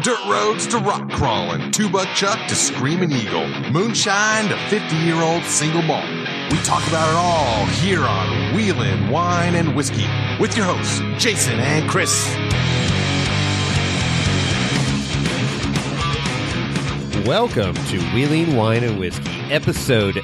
dirt roads to rock crawling, two-buck chuck to screaming eagle, moonshine to 50-year-old single malt. We talk about it all here on Wheelin' Wine and Whiskey with your hosts, Jason and Chris. Welcome to Wheeling Wine and Whiskey, episode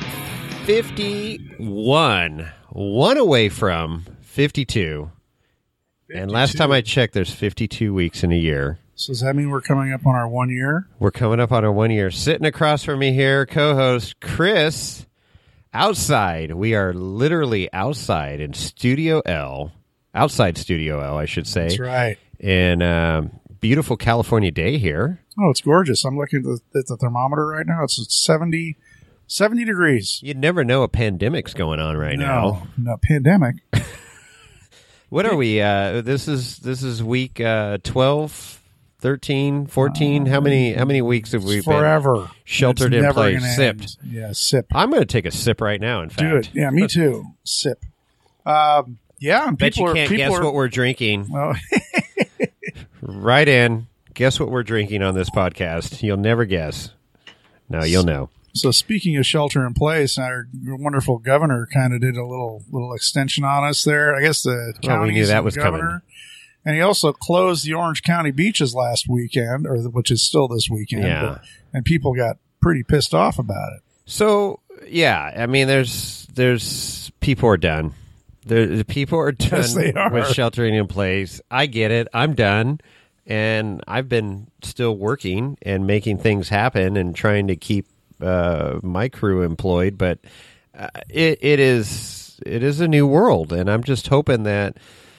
51. One away from 52. And last time I checked, there's 52 weeks in a year. So does that mean we're coming up on our 1 year? We're coming up on our 1 year. Sitting across from me here, co-host Chris, outside. We are literally outside in Studio L. Outside Studio L, I should say. That's right. And beautiful California day here. Oh, it's gorgeous. I'm looking at the thermometer right now. It's 70 degrees. You'd never know a pandemic's going on right now. No, pandemic. What are we? This is week 12, 13, 14. How many weeks have we been sheltered in place? Sipped. Yeah, sip. I'm going to take a sip right now, in fact. Do it. Yeah, me too. Sip. Yeah. And Bet you can't guess what we're drinking. Well, right in. Guess what we're drinking on this podcast. You'll never guess. No, you'll know. So speaking of shelter in place, our wonderful governor kind of did a little extension on us there. I guess the county we knew that was governor. Coming. And he also closed the Orange County beaches last weekend, which is still this weekend. Yeah. And people got pretty pissed off about it. So, yeah, I mean, there's people are done. The people are done Yes, they are. with sheltering in place. I get it. I'm done. And I've been still working and making things happen and trying to keep my crew employed, but it is a new world, and I'm just hoping that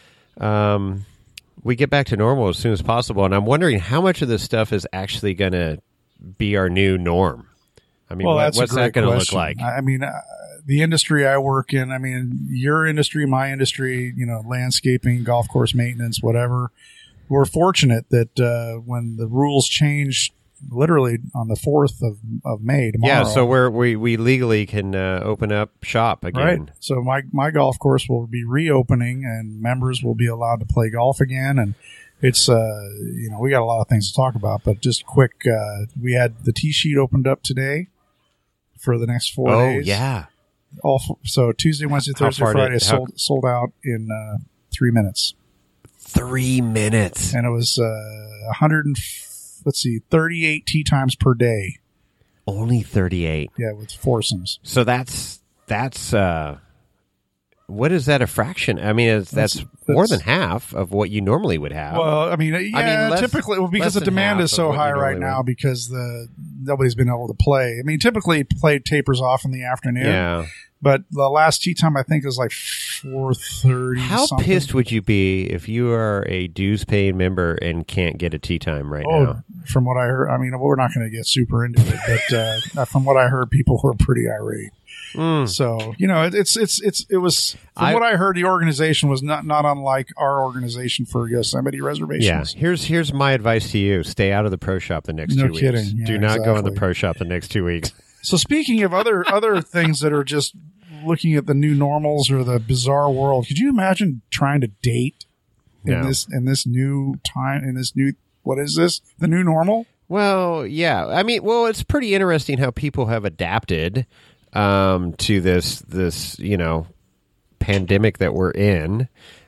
we get back to normal as soon as possible. And I'm wondering how much of this stuff is actually going to be our new norm. I mean, what's that going to look like? I mean, the industry I work in, I mean, your industry, my industry, landscaping, golf course maintenance, whatever. We're fortunate that when the rules changed literally on the 4th of May, tomorrow. Yeah, so we legally can open up shop again. Right. So my golf course will be reopening, and members will be allowed to play golf again. And it's, we got a lot of things to talk about, but just quick, we had the tee sheet opened up today for the next 4 days. Oh, yeah. So Tuesday, Wednesday, Thursday, Friday sold out in 3 minutes. 3 minutes. And it was 38 tee times per day. Only 38. Yeah, with foursomes. So that's what is that a fraction? I mean, that's more than half of what you normally would have. Well, I mean, typically, because the demand is so high right now because nobody's been able to play. I mean, typically play tapers off in the afternoon. Yeah. But the last tee time, I think, is like 4:30. How pissed would you be if you are a dues-paying member and can't get a tee time right now? From what I heard, I mean, we're not going to get super into it, but from what I heard, people were pretty irate. So it was from what I heard, the organization was not unlike our organization for Yosemite reservations. Yeah, here's my advice to you: stay out of the pro shop the next 2 weeks. No kidding. Yeah, Do not go in the pro shop the next 2 weeks. So speaking of other things that are just looking at the new normals or the bizarre world, could you imagine trying to date in this new time, in this new, what is this? The new normal? Well, yeah. I mean, it's pretty interesting how people have adapted to this pandemic that we're in.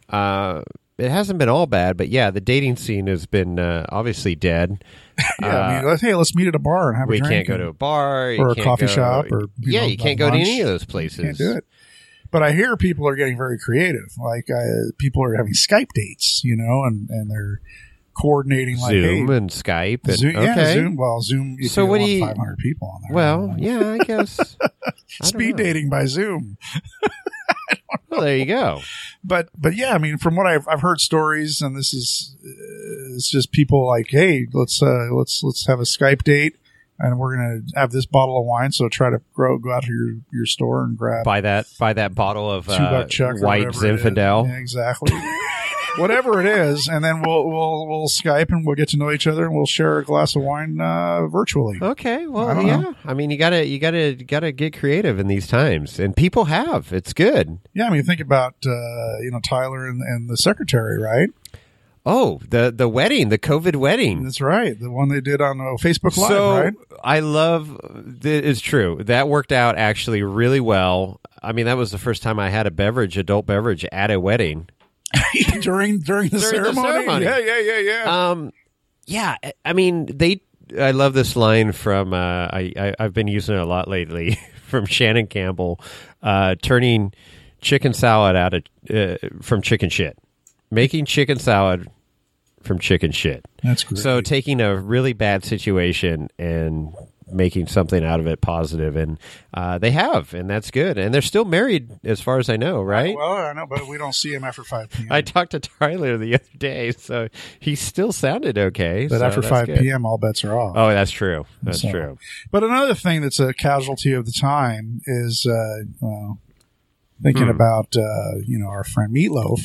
It hasn't been all bad, but yeah, the dating scene has been obviously dead. Yeah, I mean, hey, let's meet at a bar and have a drink. We can't go to a bar. Or a coffee shop. Or you can't go to any of those places. You can't do it. But I hear people are getting very creative. Like people are having Skype dates, and they're coordinating like Zoom and Skype. And, Zoom, okay. Yeah, Zoom. Well, Zoom. If so you what want do you? 500 people on there. Well, yeah, I guess. Speed dating by Zoom. Well, there you go. But yeah, I mean, from what I've heard stories, and this is it's just people like, hey, let's have a Skype date, and we're gonna have this bottle of wine. So try to go out to your store and buy that bottle of $2 Chuck White Zinfandel. Yeah, exactly. Whatever it is, and then we'll Skype and we'll get to know each other and we'll share a glass of wine virtually. Okay, well, yeah. I mean, you gotta get creative in these times, and people have. It's good. Yeah, I mean, think about Tyler and the secretary, right? Oh, the wedding, the COVID wedding. That's right. The one they did on Facebook Live, So right? I love, it's true. That worked out actually really well. I mean, that was the first time I had adult beverage at a wedding. during the ceremony? Yeah. Yeah, I mean, I love this line from, I've been using it a lot lately, from Shannon Campbell, turning chicken salad out of, from chicken shit. Making chicken salad from chicken shit. That's great. So taking a really bad situation and making something out of it positive, and they have, and that's good. And they're still married, as far as I know, right? Well, I know, but we don't see him after 5 p.m. I talked to Tyler the other day, so he still sounded okay. But so after that's 5 good. p.m., all bets are off. Oh, that's true. That's So- true. But another thing that's a casualty of the time is, thinking about, our friend Meatloaf.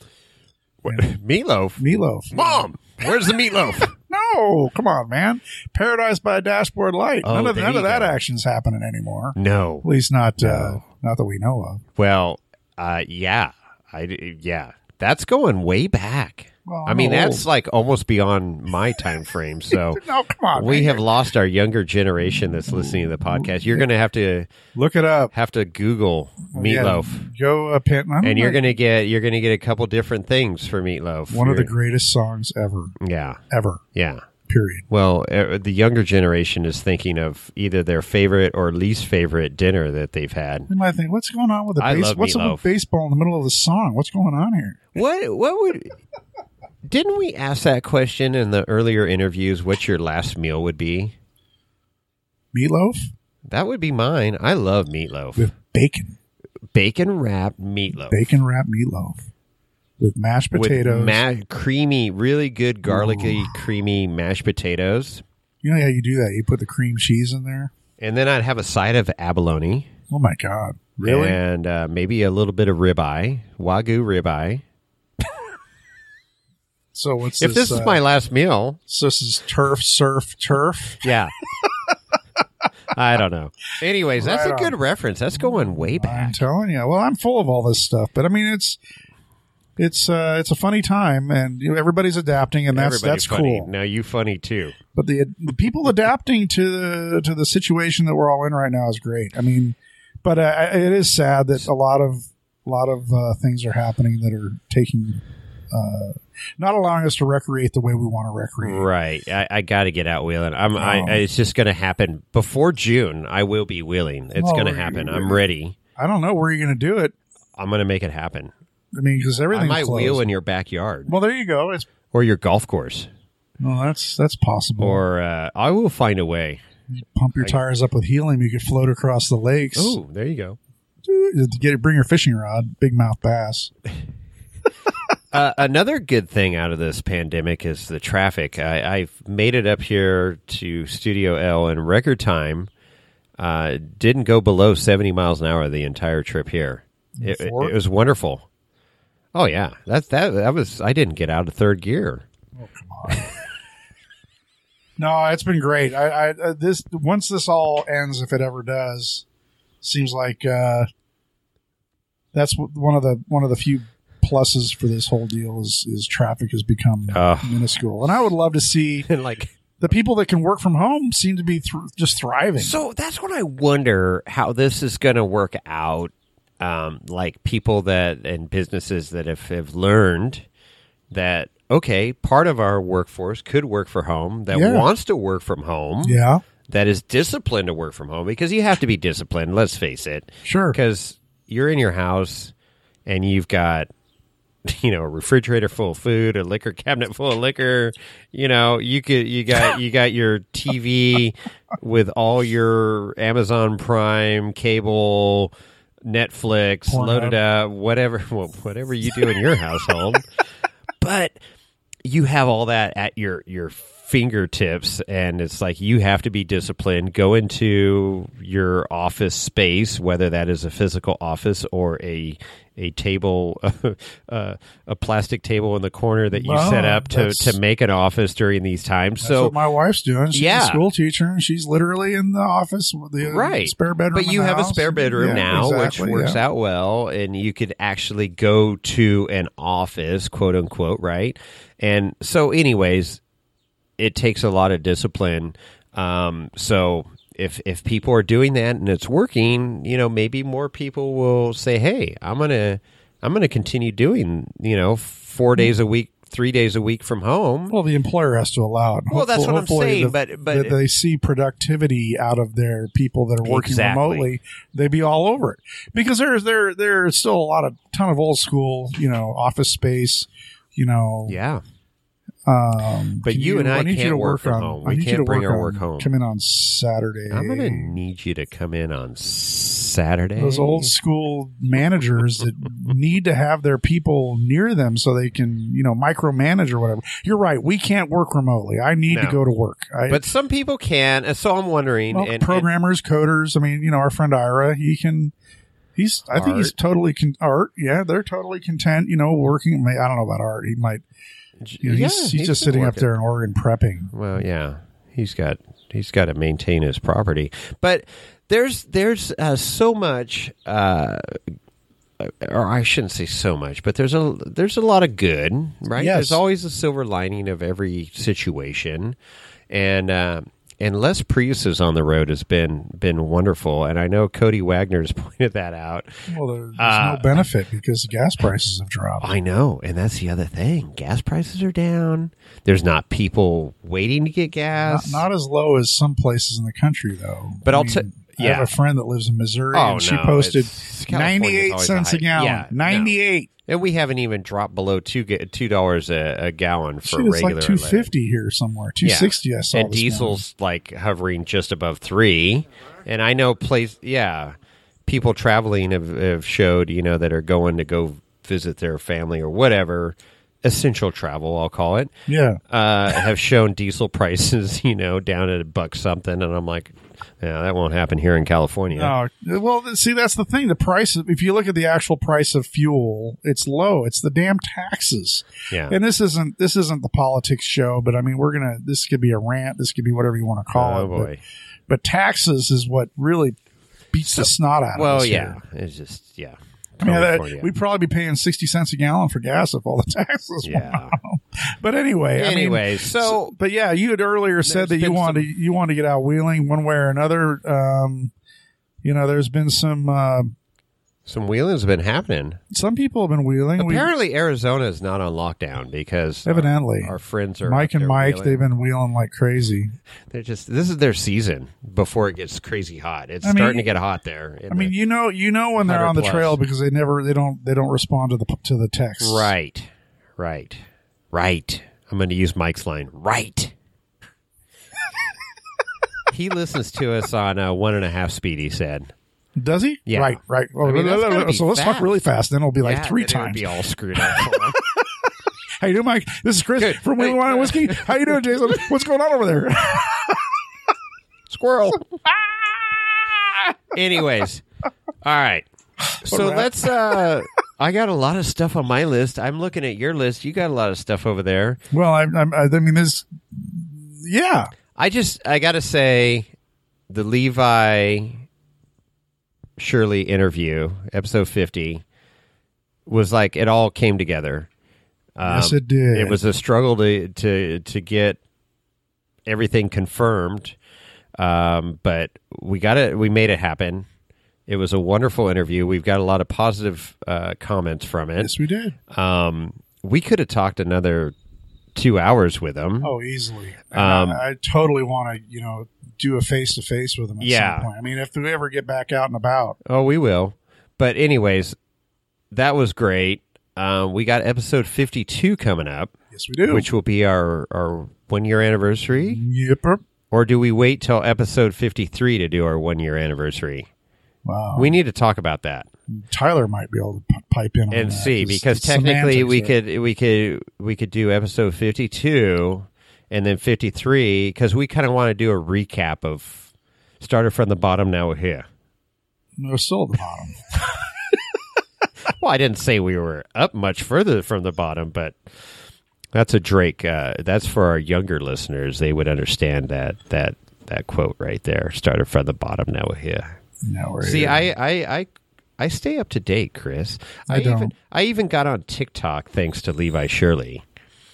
Meatloaf. Mom, where's the meatloaf? No, come on, man. Paradise by Dashboard Light. Oh, none of there you that go. action's happening anymore. No. At least not that we know of. Well, yeah. That's going way back. Well, I mean, I'm that's old. like almost beyond my time frame. So No, come on. we man. have lost our younger generation that's listening to the podcast. You're going to Look it up. have to Google Meatloaf, Yeah, go and you're going to get a couple different things for Meatloaf. one of the You're- greatest songs ever. Yeah, Ever. yeah. Period. Well, the younger generation is thinking of either their favorite or least favorite dinner that they've had. They might think, what's going on with the I base? love What's up Meatloaf. with baseball in the middle of the song? What's going on here? What would? Didn't we ask that question in the earlier interviews? What your last meal would be? Meatloaf That would be mine. I love meatloaf. with bacon. Bacon wrapped meatloaf. Bacon wrapped meatloaf with mashed potatoes. With creamy, really good garlicky, creamy mashed potatoes. You know how you do that? You put the cream cheese in there. And then I'd have a side of abalone. Oh my God! Really? And maybe a little bit of ribeye, Wagyu ribeye. So what's If this is my last meal, So this is turf, surf, turf. yeah. I don't know. Anyways, that's Right a good on. reference. That's going way I'm back. telling you. Well, I'm full of all this stuff, but I mean, it's a funny time, and everybody's adapting, and that's Everybody's funny. cool. Now you funny too. But the people adapting to the situation that we're all in right now is great. I mean, but it is sad that a lot of things are happening that are taking. Not allowing us to recreate the way we want to recreate. Right. I got to get out wheeling. It's just going to happen before June. I will be wheeling. It's Oh, going to happen. I'm ready. I don't know where you're going to do it. I'm going to make it happen. I mean, because I everything's might closed. wheel in your backyard Well, there you go. It's or your golf course, that's possible. or I will find a way. You pump your tires up with helium. You could float across the lakes. Oh, there you go. Bring your fishing rod, big mouth bass. Another good thing out of this pandemic is the traffic. I've made it up here to Studio L in record time. Didn't go below 70 miles an hour the entire trip here. It was wonderful. Oh yeah, that was. I didn't get out of third gear. Oh, come on. No, it's been great. This once this all ends, if it ever does, seems like that's one of the few pluses for this whole deal is traffic has become minuscule, and I would love to see Like, the people that can work from home seem to be just thriving. so that's what I wonder how this is going to work out. Like people and businesses that have learned that, okay, part of our workforce could work from home, that wants to work from home, Yeah, that is disciplined to work from home, because you have to be disciplined, let's face it. sure. Because you're in your house and you've got, a refrigerator full of food, a liquor cabinet full of liquor. You got your TV with all your Amazon Prime, cable, Netflix loaded up, whatever you do in your household. But you have all that at your fingertips, and it's like you have to be disciplined. Go into your office space, whether that is a physical office or a table, a plastic table in the corner that you set up to make an office during these times. That's what my wife's doing. She's a school teacher, and she's literally in the office with the spare bedroom. But you in the have house. a spare bedroom now, exactly, which works out well, and you could actually go to an office, quote unquote, right? And so, anyways, it takes a lot of discipline. So if people are doing that and it's working, maybe more people will say, "Hey, I'm gonna continue doing 4 days a week, 3 days a week from home." Well, the employer has to allow it. Well, that's what I'm saying. But that they see productivity out of their people that are working remotely, they'd be all over it, because there's still a ton of old school, office space, Yeah. But you and I can't work from home. We can't bring our work home. Come in on Saturday. I'm going to need you to come in on Saturday. Those old school managers that need to have their people near them so they can, micromanage or whatever. You're right. We can't work remotely. I need to go to work. But some people can. And so I'm wondering. Well, programmers, coders. I mean, our friend Ira, I think he's totally Art. Yeah, they're totally content, working. I don't know about Art. He might. He's just sitting up there in Oregon prepping. Well, yeah, he's got to maintain his property, but there's so much, or I shouldn't say so much, but there's a lot of good, right? Yes. There's always a silver lining of every situation, and less Priuses on the road has been wonderful, and I know Cody Wagner's pointed that out. Well, there's no benefit because gas prices have dropped. I know, and that's the other thing. Gas prices are down. There's not people waiting to get gas. Not as low as some places in the country, though. But I have a friend that lives in Missouri, and she posted 98 cents a gallon. Yeah, 98. And we haven't even dropped below $2 a gallon for it's regular. Like $2.50 here somewhere. $2.60 I saw. And diesel's like hovering just above $3. And I know people traveling have showed that are going to go visit their family or whatever, essential travel I'll call it. Yeah, have shown diesel prices down at $1 something, and I'm like, yeah, that won't happen here in California. No, well, see, that's the thing. The price, if you look at the actual price of fuel, it's low. It's the damn taxes. Yeah. And this isn't the politics show, but I mean, this could be a rant. This could be whatever you want to call it. Oh boy. But taxes is what really beats the snot out of us. Well, yeah. Here. It's just, yeah. We'd probably be paying 60 cents a gallon for gas if all the taxes went out. But anyway, but yeah, you had earlier said that you want to get out wheeling one way or another. There's been some wheeling's been happening. Some people have been wheeling. Apparently, Arizona is not on lockdown because evidently our friends are Mike and Mike. Wheeling. They've been wheeling like crazy. This is their season before it gets crazy hot. It's starting to get hot there. You know when they're on the trail because they don't respond to the text. Right. I'm going to use Mike's line. Right. He listens to us on 1.5 speed. He said. Does he? Yeah. Right. Oh, so let's talk really fast. Then it'll be like 3 times. It'll be all screwed up for him. How you doing, Mike? This is Chris from Wheeling Wine and Whiskey. How you doing, Jason? What's going on over there? Squirrel. Anyways. All right. So let's I got a lot of stuff on my list. I'm looking at your list. You got a lot of stuff over there. Well, I mean, there's, yeah. I got to say, the Levi Shirley interview, episode 50, was like it all came together. Yes, it did. It was a struggle to get everything confirmed, but we made it happen. It was a wonderful interview. We've got a lot of positive comments from it. Yes, we did. We could have talked another 2 hours with him. Oh, easily. I totally want to, do a face-to-face with him at some point. I mean, if we ever get back out and about. Oh, we will. But anyways, that was great. We got episode 52 coming up. Yes, we do. Which will be our 1-year anniversary. Yep. Or do we wait till episode 53 to do our 1-year anniversary? Wow. We need to talk about that. Tyler might be able to pipe in on and that, see, because technically we could do episode 52 and then 53, because we kind of want to do a recap of started from the bottom, now we're here. We're still at the bottom. Well, I didn't say we were up much further from the bottom, but that's a Drake. That's for our younger listeners. They would understand that quote right there. Started from the bottom, now we're here. Now we're See, here. I stay up to date, Chris. I don't. I even got on TikTok thanks to Levi Shirley.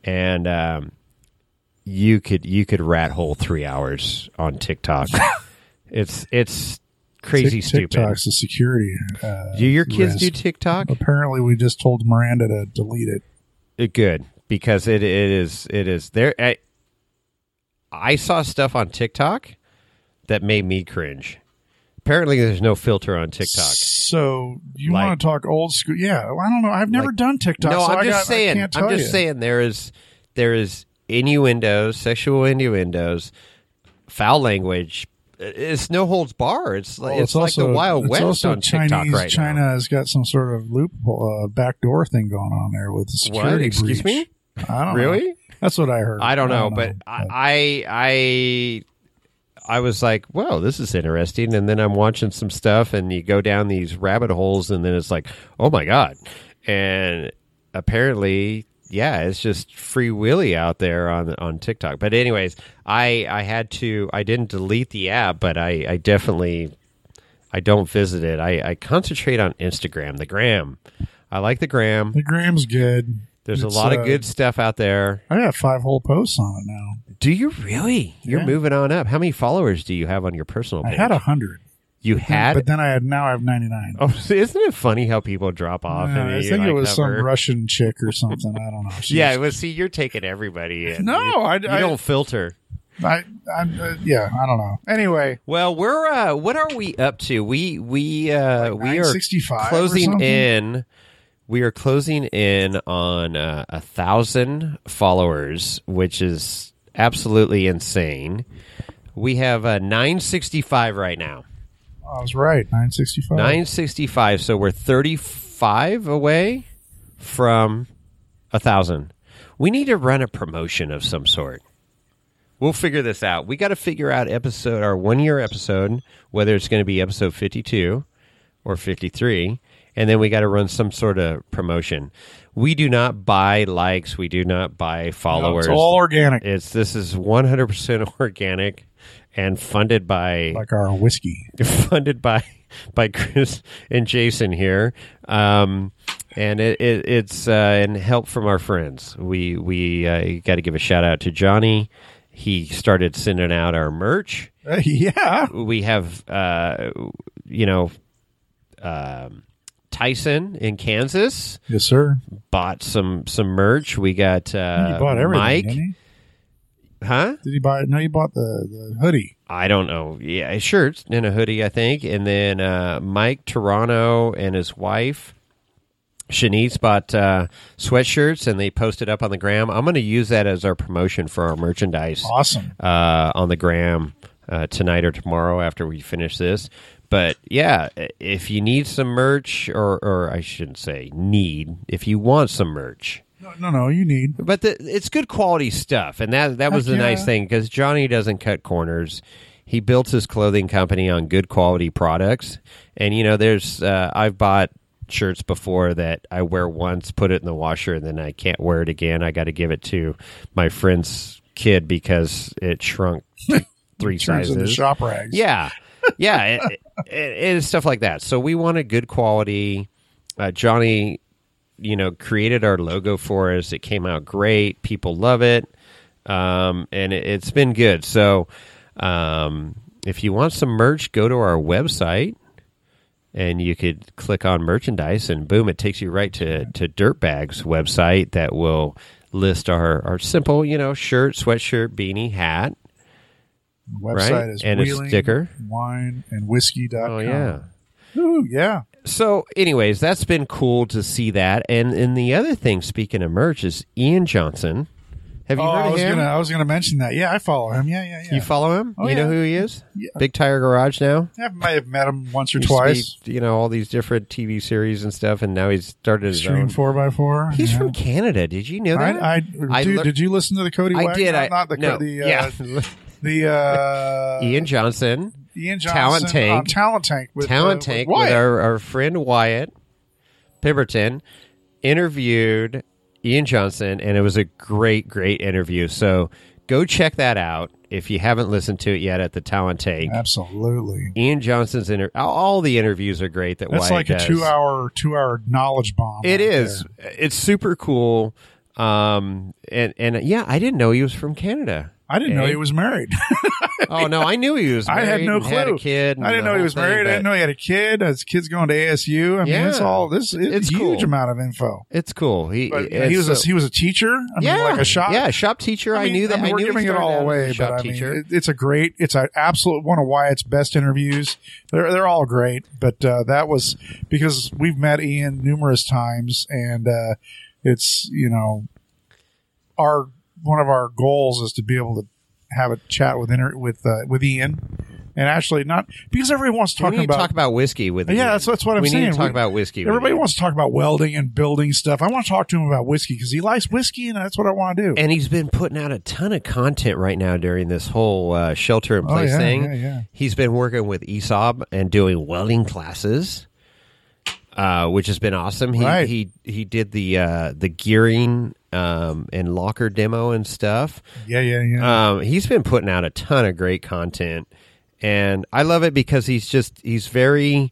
and you could rat hole 3 hours on TikTok. It's crazy stupid. TikTok's a security. Do your kids risk. do TikTok? Apparently, we just told Miranda to delete it. Good, because it is there. I saw stuff on TikTok that made me cringe. Apparently, there's no filter on TikTok. So you want to talk old school? Yeah, well, I don't know. I've never done TikTok. No, so I'm just saying. I'm just saying there is innuendos, sexual innuendos, foul language. It's no holds bar. It's like it's like the Wild West on TikTok right China now. has got some sort of loophole, backdoor thing going on there with the security What? breach. Excuse me? I don't Really? know. That's what I heard. I don't know, but I was like, well, this is interesting. And then I'm watching some stuff, and you go down these rabbit holes, and then it's like, oh my God. And apparently, yeah, it's just free willy out there on TikTok. But anyways, I didn't delete the app, but I definitely, I don't visit it. I concentrate on Instagram, the gram. I like the gram. The gram's good. There's a lot of good stuff out there. I got 5 whole posts on it now. Do you really? You're Yeah. moving on up. How many followers do you have on your personal page? I had 100. You had? But then now I have 99. Oh, isn't it funny how people drop off? Yeah, and I you, think like, it was some hover? Russian chick or something. I don't know. Yeah, well, see, you're taking everybody in. No, you don't filter. I don't know. Anyway, Well, we're what are we up to? We are 965 or closing something? in. We are closing in on 1,000 followers, which is absolutely insane. We have 965 right now. I was right. 965. 965. So we're 35 away from 1,000. We need to run a promotion of some sort. We'll figure this out. We got to figure out our 1 year episode, whether it's going to be episode 52 or 53. And then we got to run some sort of promotion. We do not buy likes. We do not buy followers. No, it's all organic. This is 100% organic and funded by Like our whiskey. funded by Chris and Jason here. And it's and help from our friends. We got to give a shout out to Johnny. He started sending out our merch. Yeah. We have Tyson in Kansas Yes, sir. bought some merch. We got He bought everything, Mike. didn't he? Huh? Did he buy it? No, he bought the hoodie. I don't know. Yeah, shirts and a hoodie, I think. And then Mike Toronto and his wife Shanice bought sweatshirts, and they posted up on the gram. I'm going to use that as our promotion for our merchandise. Awesome. On the gram tonight or tomorrow after we finish this. But yeah, if you need some merch, or I shouldn't say need, if you want some merch. No, you need. But it's good quality stuff, and that was the nice yeah. thing, because Johnny doesn't cut corners. He built his clothing company on good quality products, and there's I've bought shirts before that I wear once, put it in the washer, and then I can't wear it again. I got to give it to my friend's kid because it shrunk 3 Turns into sizes. shop rags. Yeah, it's stuff like that. So we wanted good quality. Johnny, created our logo for us. It came out great. People love it, and it's been good. So if you want some merch, go to our website, and you could click on merchandise, and boom, it takes you right to Dirtbag's website that will list our simple, shirt, sweatshirt, beanie, hat. The website right? is And a sticker. wineandwhiskey.com. Oh, yeah. Ooh, yeah. So, anyways, that's been cool to see that. And the other thing, speaking of merch, is Ian Johnson. Have you heard of him? I was gonna mention that. Yeah, I follow him. Yeah. You follow him? Oh, You know yeah. who he is? Yeah. Big Tire Garage now? I might have met him once or Used to twice. be, all these different TV series and stuff, and now he's started his Stream own. 4x4. He's yeah. from Canada. Did you know that? Dude, did you listen to the Cody I Wagner? did. Not the no. the Ian Johnson. Ian Johnson Talent Tank. on Talent Tank with With Wyatt. our friend Wyatt Pemberton interviewed Ian Johnson, and it was a great interview. So go check that out if you haven't listened to it yet at the Talent Tank. Absolutely. Ian Johnson's all the interviews are great that That's Wyatt like a does. 2 hour knowledge bomb. It right is. there. It's super cool. And yeah, I didn't know he was from Canada. I didn't know he was married. Oh no, I knew he was married. I had no clue. Had a kid. I didn't know he was married. I didn't know he had a kid. His kid's going to ASU. I mean, it's a huge cool. amount of info. It's cool. He was a teacher. I mean, like a shop teacher. I knew that. We're giving it all away, but I mean, it's an absolute one of Wyatt's best interviews. They're all great, but that was because we've met Ian numerous times, and it's one of our goals is to be able to have a chat with Ian, and actually not because everyone wants to talk about whiskey with Ian. That's what I'm saying. We need to talk about whiskey. Everybody wants to talk about welding and building stuff. I want to talk to him about whiskey because he likes whiskey, and that's what I want to do. And he's been putting out a ton of content right now during this whole shelter-in-place thing. Yeah. He's been working with ESOB and doing welding classes, which has been awesome. He did the gearing and locker demo and stuff. Yeah. He's been putting out a ton of great content, and I love it because he's very,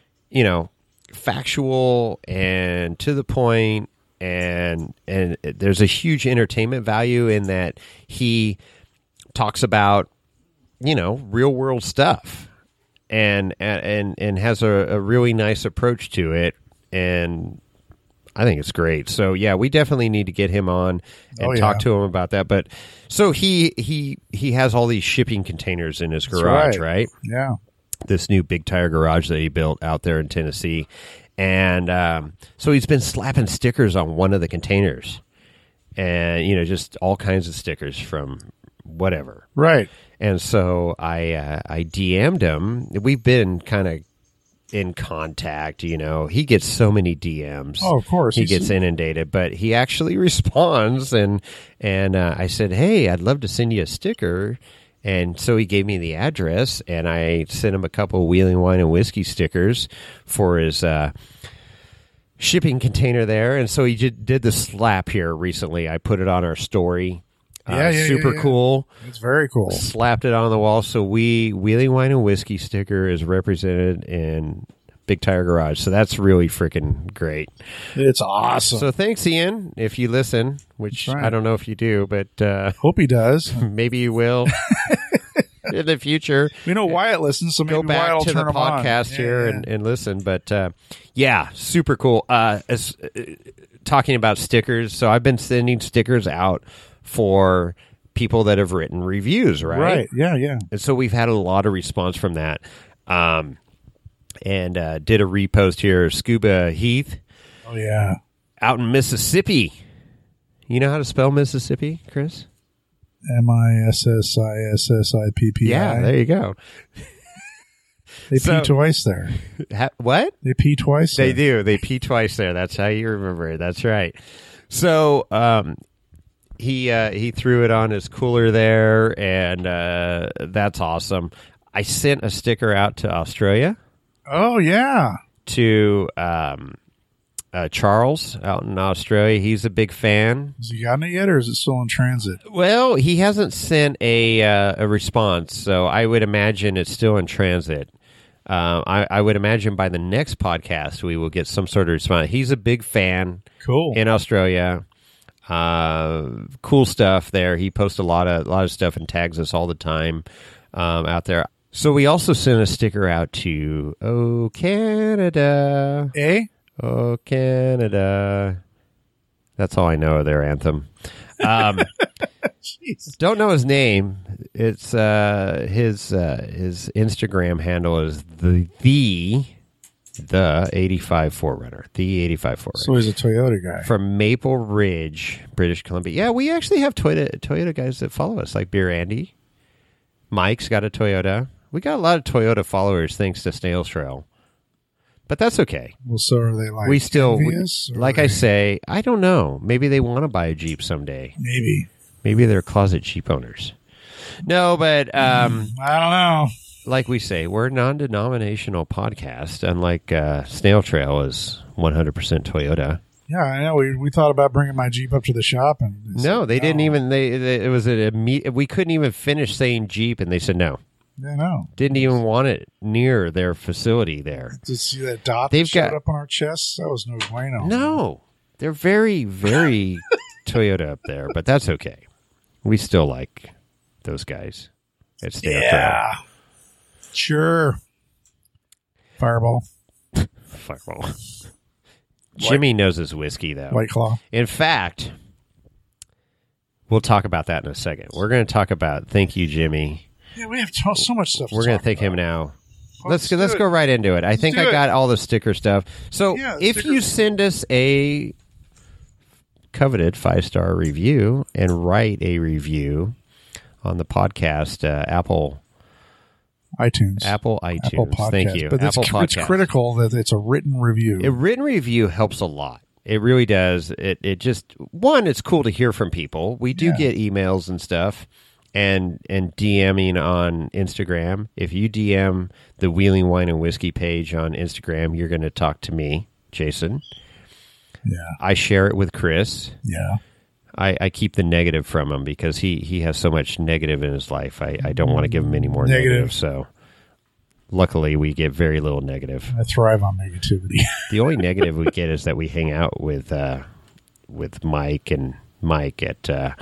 factual and to the point, and there's a huge entertainment value in that he talks about, real world stuff, and has a really nice approach to it, and I think it's great. So yeah, we definitely need to get him on and talk to him about that. But so he has all these shipping containers in his garage, right? Yeah. This new big tire garage that he built out there in Tennessee. And so he's been slapping stickers on one of the containers, and just all kinds of stickers from whatever. Right. And so I DM'd him. We've been kind of in contact, he gets so many DMs. Oh, of course. He gets inundated, but he actually responds, and I said, hey, I'd love to send you a sticker. And so he gave me the address, and I sent him a couple of Wheeling Wine and Whiskey stickers for his shipping container there. And so he did the slap here recently. I put it on our story. Super cool. It's very cool. Slapped it on the wall. So Wheeling Wine and Whiskey sticker is represented in Big Tire Garage. So that's really freaking great. It's awesome. So thanks, Ian, if you listen, which I don't know if you do, but hope he does. Maybe you will in the future. We know Wyatt listens, so maybe go back Wyatt will to turn the him on. podcast here and listen. But super cool. Talking about stickers, so I've been sending stickers out for people that have written reviews, right? Right, yeah. And so we've had a lot of response from that. And did a repost here, Scuba Heath. Oh, yeah. Out in Mississippi. You know how to spell Mississippi, Chris? Mississippi. Yeah, there you go. They pee twice there. What? They pee twice there. They do. They pee twice there. That's how you remember it. That's right. So, he threw it on his cooler there, and that's awesome. I sent a sticker out to Australia. Oh, yeah. To Charles out in Australia. He's a big fan. Has he gotten it yet, or is it still in transit? Well, he hasn't sent a response, so I would imagine it's still in transit. I would imagine by the next podcast we will get some sort of response. He's a big fan. Cool. In Australia. Cool stuff there. He posts a lot of stuff and tags us all the time out there. So we also sent a sticker out to Oh Canada. Oh Canada. That's all I know of their anthem. Don't know his name. It's his Instagram handle is the 85 4Runner. The 85 4Runner. So he's a Toyota guy. From Maple Ridge, British Columbia. Yeah, we actually have Toyota guys that follow us, like Beer Andy. Mike's got a Toyota. We got a lot of Toyota followers thanks to Snail Trail. But that's okay. Well, so are they like we still, envious, like I say, I don't know. Maybe they want to buy a Jeep someday. Maybe they're closet Jeep owners. No, but I don't know. Like we say, we're a non-denominational podcast, unlike Snail Trail is 100% Toyota. Yeah, I know. We thought about bringing my Jeep up to the shop, and they didn't even. It was we couldn't even finish saying Jeep, and they said no. Yeah, no. Didn't even want it near their facility there. To see that dot that showed up on our chests, that was no bueno. No, they're very, very Toyota up there, but that's okay. We still like those guys at Snail Trail. Yeah. Sure. Fireball. Fireball. Jimmy knows his whiskey, though. White Claw. In fact, we'll talk about that in a second. We're going to talk about thank you, Jimmy. Yeah, we have so much stuff. We're going to thank him now. Let's do go right into it. I think I got all the sticker stuff. So if you send us a coveted 5-star review and write a review on the podcast, Apple iTunes. Podcast. Thank you. But it's critical that it's a written review. A written review helps a lot. It really does. It just, one, it's cool to hear from people. We do get emails and stuff and DMing on Instagram. If you DM the Wheeling Wine and Whiskey page on Instagram, you're going to talk to me, Jason. Yeah. I share it with Chris. Yeah. I keep the negative from him because he has so much negative in his life. I don't want to give him any more negative. So luckily we get very little negative. I thrive on negativity. The only negative we get is that we hang out with Mike at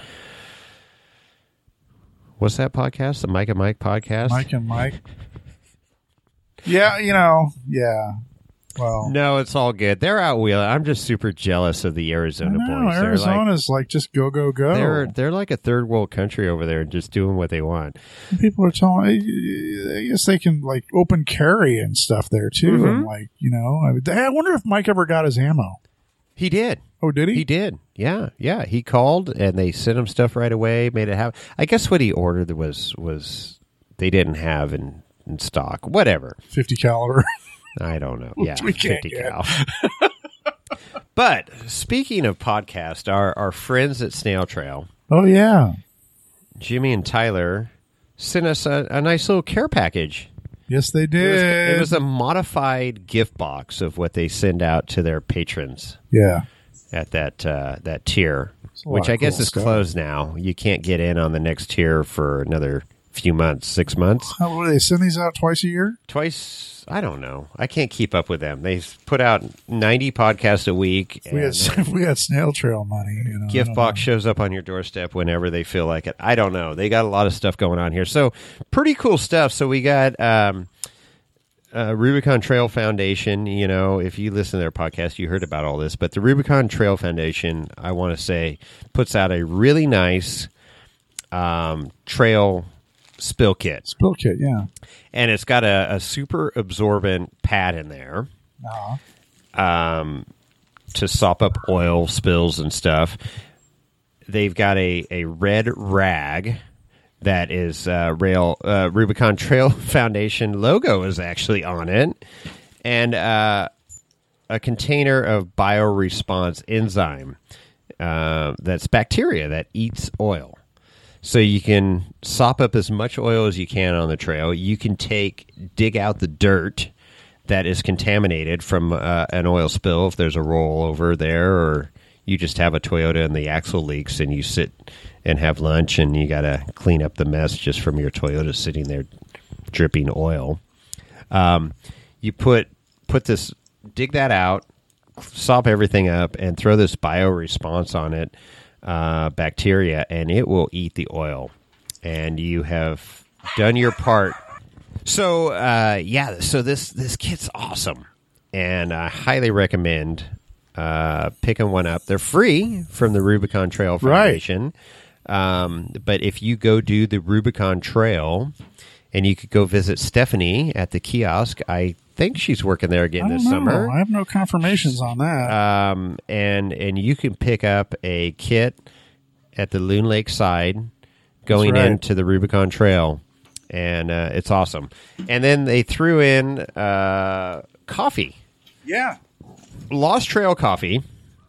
what's that podcast? The Mike and Mike podcast? Mike and Mike. Yeah, yeah. Well, no, it's all good. They're out wheeling. I'm just super jealous of the Arizona boys. Arizona's like just go. They're like a third world country over there, just doing what they want. And people are telling. I guess they can like open carry and stuff there too, and I wonder if Mike ever got his ammo. He did. Oh, did he? He did. Yeah. He called and they sent him stuff right away. Made it happen. I guess what he ordered was they didn't have in stock. Whatever. 50 caliber. I don't know. Yeah, 50 cal. But speaking of podcast, our friends at Snail Trail. Oh, yeah. Jimmy and Tyler sent us a nice little care package. Yes, they did. It was a modified gift box of what they send out to their patrons. Yeah. At that tier, which I guess is closed now. You can't get in on the next tier for another few months, 6 months. How do they send these out twice a year? Twice. I don't know. I can't keep up with them. They put out 90 podcasts a week. We had Snail Trail money. Gift box shows up on your doorstep whenever they feel like it. I don't know. They got a lot of stuff going on here. So pretty cool stuff. So we got Rubicon Trail Foundation. If you listen to their podcast, you heard about all this. But the Rubicon Trail Foundation, I want to say, puts out a really nice trail spill kit. Spill kit, yeah. And it's got a super absorbent pad in there to sop up oil spills and stuff. They've got a red rag that is Rubicon Trail Foundation logo is actually on it. And a container of bioresponse enzyme that's bacteria that eats oil. So you can sop up as much oil as you can on the trail. You can dig out the dirt that is contaminated from an oil spill if there's a rollover there, or you just have a Toyota and the axle leaks and you sit and have lunch and you got to clean up the mess just from your Toyota sitting there dripping oil. You put this, dig that out, sop everything up, and throw this bioresponse on it. Bacteria, and it will eat the oil, and you have done your part. So so this kit's awesome, and I highly recommend picking one up. They're free from the Rubicon Trail Foundation, but if you go do the Rubicon Trail, and you could go visit Stephanie at the kiosk, I think she's working there again this summer. I have no confirmations on that. And you can pick up a kit at the Loon Lake side going into the Rubicon Trail, and it's awesome. And then they threw in coffee. Yeah. Lost Trail coffee.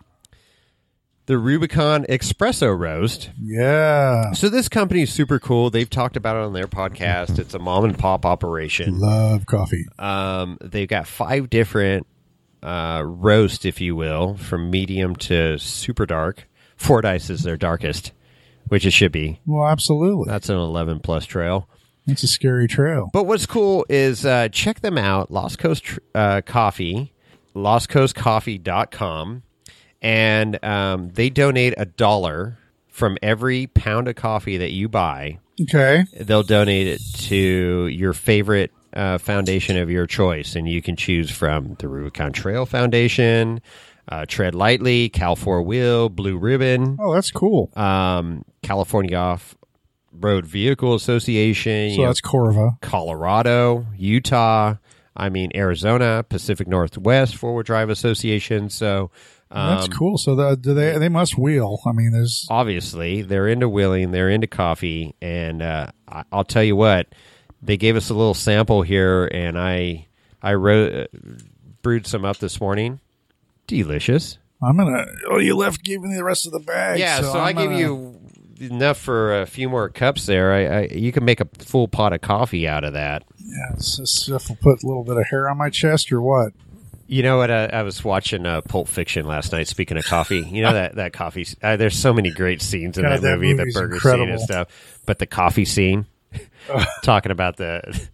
The Rubicon Espresso Roast. Yeah. So this company is super cool. They've talked about it on their podcast. It's a mom and pop operation. Love coffee. They've got 5 different roasts, if you will, from medium to super dark. Fordyce is their darkest, which it should be. Well, absolutely. That's an 11-plus trail. It's a scary trail. But what's cool is check them out, Lost Coast Coffee, lostcoastcoffee.com. and they donate $1 from every pound of coffee that you buy. Okay. They'll donate it to your favorite foundation of your choice, and you can choose from the Rubicon Trail Foundation, Tread Lightly, Cal 4-Wheel, Blue Ribbon, Oh, that's cool. California Off-Road Vehicle Association. So that's Corva. Colorado, Utah, Arizona, Pacific Northwest Four-Wheel Drive Association. So That's cool. So they must wheel. I mean, there's obviously they're into wheeling, they're into coffee, and I'll tell you what, they gave us a little sample here, and I brewed some up this morning. Delicious. I'm gonna. Oh, you gave me the rest of the bag. Yeah, so I gave you enough for a few more cups there. You can make a full pot of coffee out of that. Yeah, this stuff will put a little bit of hair on my chest or what? You know what? I was watching Pulp Fiction last night. Speaking of coffee, you know that coffee. There's so many great scenes in that movie. The burger incredible. scene and stuff, but the coffee scene, talking about the.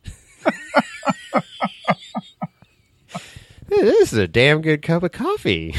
This is a damn good cup of coffee.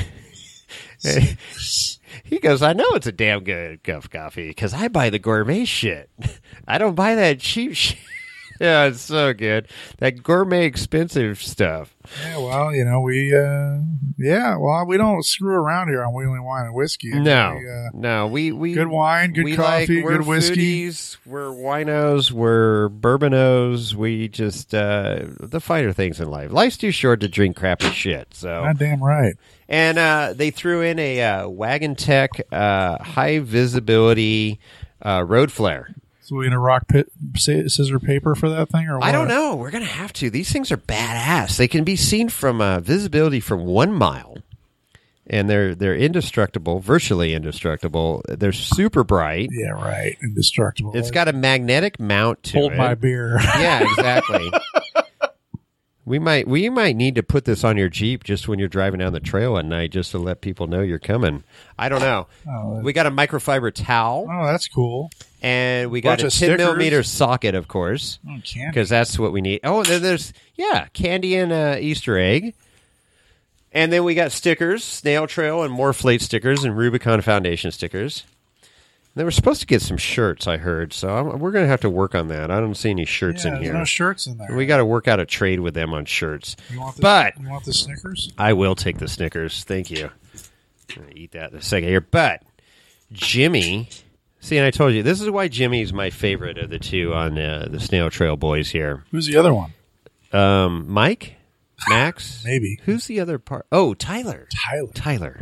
He goes, I know it's a damn good cup of coffee because I buy the gourmet shit. I don't buy that cheap shit. Yeah, it's so good. That gourmet expensive stuff. Yeah, well, we don't screw around here on Wheeling Wine and Whiskey. No, we good wine, good coffee, we're good whiskey. Foodies, we're winos, we're bourbonos. We just the finer things in life. Life's too short to drink crappy shit. So goddamn right. And they threw in a Wagon Tech high visibility road flare. So we gonna rock scissor paper for that thing, or what? I don't know. We're gonna have to. These things are badass. They can be seen from visibility from 1 mile, and they're indestructible, virtually indestructible. They're super bright. Yeah, right. Indestructible. It's got a magnetic mount to it. Hold my beer. Yeah, exactly. We might need to put this on your Jeep just when you're driving down the trail at night, just to let people know you're coming. I don't know. We got a microfiber towel. Oh, that's cool. And we got a 10 stickers. millimeter socket, of course, because that's what we need. Oh, then there's candy and Easter egg, and then we got stickers, Snail Trail and Morphlate stickers, and Rubicon Foundation stickers. They were supposed to get some shirts, I heard, so we're going to have to work on that. I don't see any shirts in here. There's no shirts in there. We got to work out a trade with them on shirts. You want the Snickers? I will take the Snickers. Thank you. I'm going to eat that in a second here. But Jimmy, see, and I told you, this is why Jimmy's my favorite of the two on the Snail Trail boys here. Who's the other one? Mike? Max? Maybe. Who's the other part? Oh, Tyler. Tyler.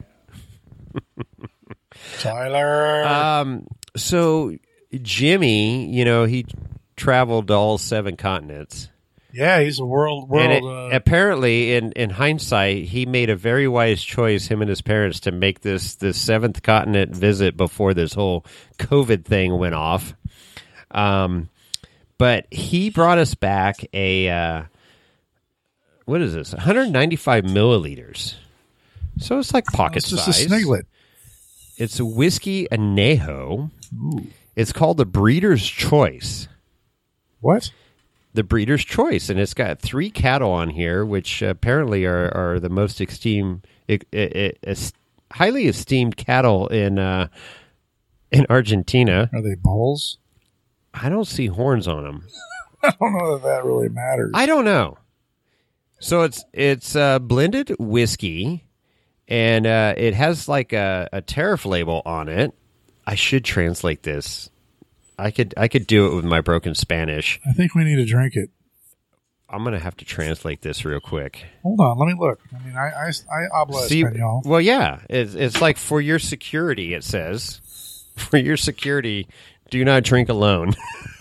So Jimmy, he traveled to all 7 continents. Yeah, he's a world. And apparently, in hindsight, he made a very wise choice, him and his parents, to make this 7th continent visit before this whole COVID thing went off. But he brought us back a, what is this, 195 milliliters. So it's like pocket size. It's just a sniglet. It's a whiskey añejo. Ooh. It's called the Breeder's Choice. What? The Breeder's Choice, and it's got 3 cattle on here, which apparently are the most highly esteemed cattle in Argentina. Are they bulls? I don't see horns on them. I don't know that really matters. I don't know. So it's blended whiskey. And it has like a tariff label on it. I should translate this. I could do it with my broken Spanish. I think we need to drink it. I'm going to have to translate this real quick. Hold on, let me look. I mean, I habla español. Well, yeah, it's like for your security. It says, for your security, do not drink alone.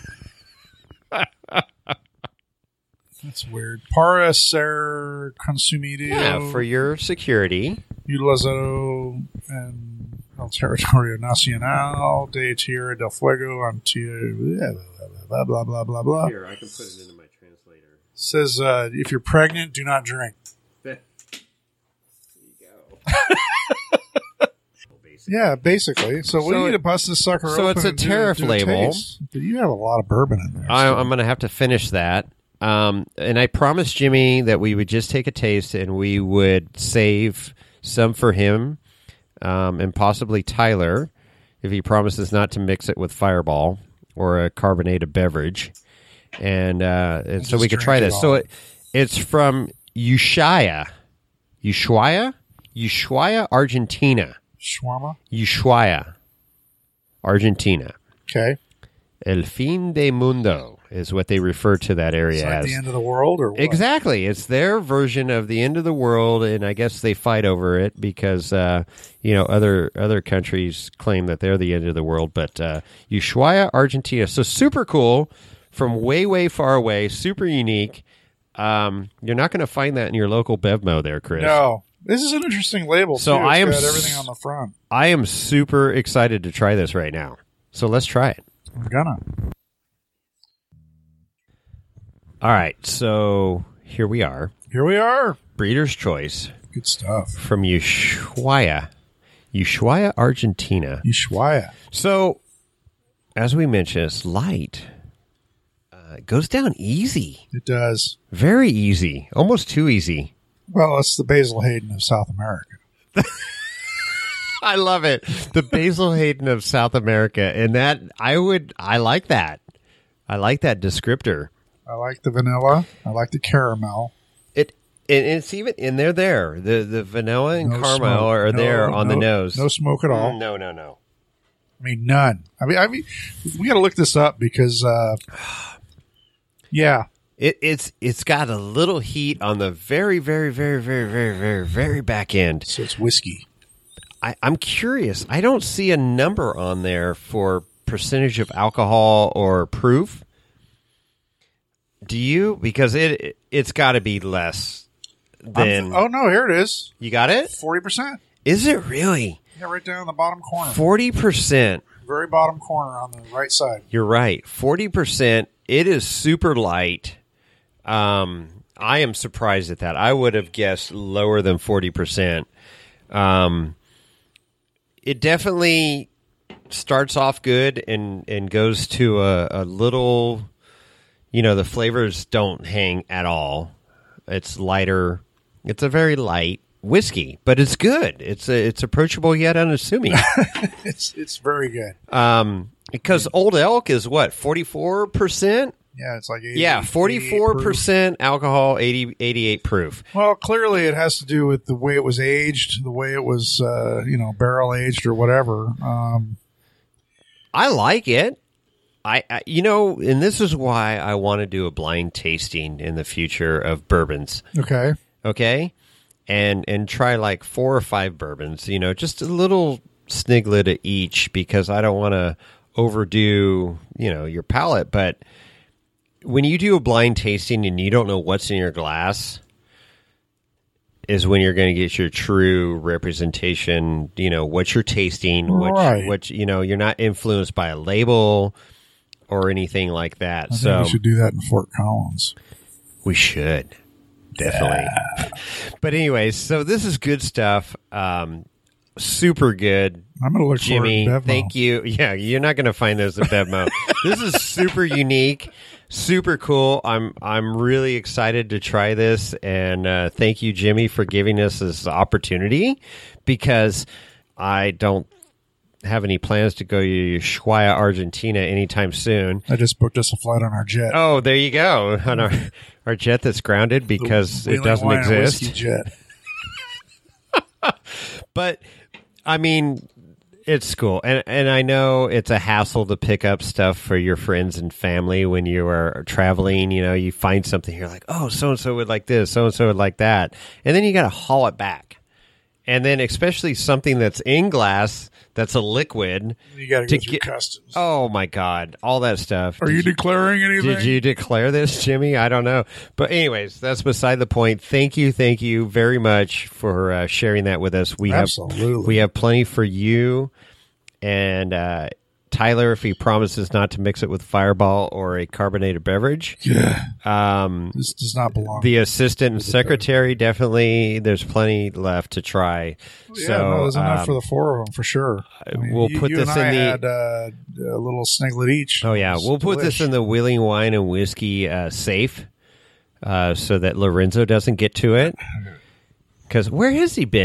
That's weird. Para ser consumido. Yeah, for your security. Utilizado en el territorio nacional de Tierra del Fuego blah, blah, blah, blah, blah. Here, I can put it into my translator. Says, if you're pregnant, do not drink. There you go. Yeah, basically. So we need to bust this sucker open. So it's a tariff label. You have a lot of bourbon in there. I'm going to have to finish that. And I promised Jimmy that we would just take a taste and we would save some for him and possibly Tyler, if he promises not to mix it with Fireball or a carbonated beverage. And so we could try this. So it's from Ushuaia, Argentina. Ushuaia, Argentina. Okay. El fin de mundo is what they refer to that area as. The end of the world, or what? Exactly. It's their version of the end of the world, and I guess they fight over it because other countries claim that they're the end of the world. But Ushuaia, Argentina, so super cool from way, way far away, super unique. You're not going to find that in your local Bevmo there, Chris. No. This is an interesting label. So too. I am got everything on the front. I am super excited to try this right now. So let's try it. We're gonna. All right, so here we are. Breeder's Choice. Good stuff. From Ushuaia, Argentina. Ushuaia. So, as we mentioned, it's light. It goes down easy. It does. Very easy. Almost too easy. Well, it's the Basil Hayden of South America. I love it. The Basil Hayden of South America. And I like that. I like that descriptor. I like the vanilla. I like the caramel. It's even in there. The vanilla and caramel are there on the nose. No smoke at all. No. I mean, none. I mean, we got to look this up because, yeah. It's got a little heat on the very, very, very, very, very, very, very back end. So it's whiskey. I'm curious. I don't see a number on there for percentage of alcohol or proof. Do you? Because it's got to be less than. Oh no! Here it is. You got it? 40%. Is it really? Yeah, right down in the bottom corner. 40%. Very bottom corner on the right side. You're right. 40%. It is super light. I am surprised at that. I would have guessed lower than 40%. It definitely starts off good and goes to a little, the flavors don't hang at all. It's lighter. It's a very light whiskey, but it's good. It's approachable yet unassuming. It's very good. Because Old Elk is what, 44%? Yeah, it's like 80, 44% alcohol, 88 proof. Well, clearly it has to do with the way it was aged, the way it was, barrel aged or whatever. I like it. And this is why I want to do a blind tasting in the future of bourbons. Okay. And try like 4 or 5 bourbons, just a little sniglet of each because I don't want to overdo, your palate. But when you do a blind tasting and you don't know what's in your glass is when you're going to get your true representation, what you're tasting, right. what you're not influenced by a label or anything like that. I think we should do that in Fort Collins. We should. Definitely. Yeah. But anyways, so this is good stuff. Super good. I'm going to look Jimmy, for it in Bevmo. Thank you. Yeah, you're not going to find those in Bevmo. This is super unique, super cool. I'm really excited to try this, and thank you, Jimmy, for giving us this opportunity because I don't have any plans to go to Ushuaia, Argentina anytime soon. I just booked us a flight on our jet. Oh, there you go. On our jet that's grounded because it doesn't exist. Whiskey jet. But I mean, it's cool, and I know it's a hassle to pick up stuff for your friends and family when you are traveling. You find something, you're like, oh, so and so would like this, so and so would like that, and then you got to haul it back. And then especially something that's in glass, that's a liquid. You got to go through customs. Oh, my God. All that stuff. Are you declaring anything? Did you declare this, Jimmy? I don't know. But anyways, that's beside the point. Thank you very much for sharing that with us. Absolutely. We have plenty for you. And Tyler, if he promises not to mix it with Fireball or a carbonated beverage. Yeah. This does not belong. The assistant and secretary, definitely, there's plenty left to try. Yeah, so there's enough for the 4 of them, for sure. We'll put this in the... had a little sniglet each. Oh, yeah. We'll put this in the Wheeling Wine and Whiskey safe so that Lorenzo doesn't get to it. Because where has he been?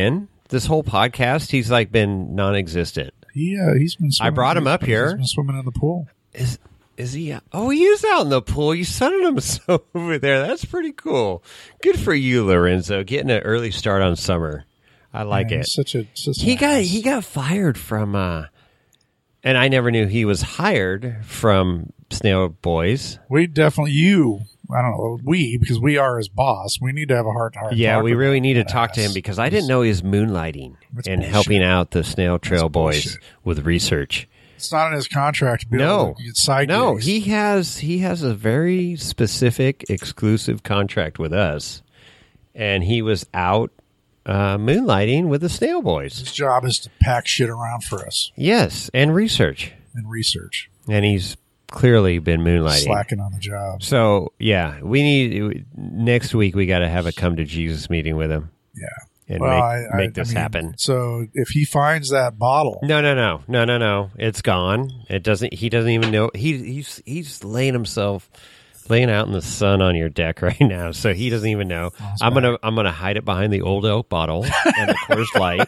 This whole podcast, he's like been non-existent. He's been. I brought him up here. He's been swimming in the pool. Is he? Oh, he is out in the pool. You sunning him over there. That's pretty cool. Good for you, Lorenzo. Getting an early start on summer. I like it. He got fired from. And I never knew he was hired from Snail Boys. We definitely I don't know, because we are his boss. We need to have a heart-to-heart. Yeah, we really need to talk to him because I didn't know he was moonlighting and helping out the Snail Trail Boys with research. It's not in his contract to be able to get side gigs. he has a very specific, exclusive contract with us, and he was out moonlighting with the Snail Boys. His job is to pack shit around for us. Yes, and research. And he's clearly been moonlighting. Slacking on the job. So, yeah, next week we got to have a come to Jesus meeting with him. Yeah. And make this happen. So if he finds that bottle. No. It's gone. He doesn't even know. He's laying out in the sun on your deck right now. So he doesn't even know. I'm gonna hide it behind the old Oak bottle and the Coors Light.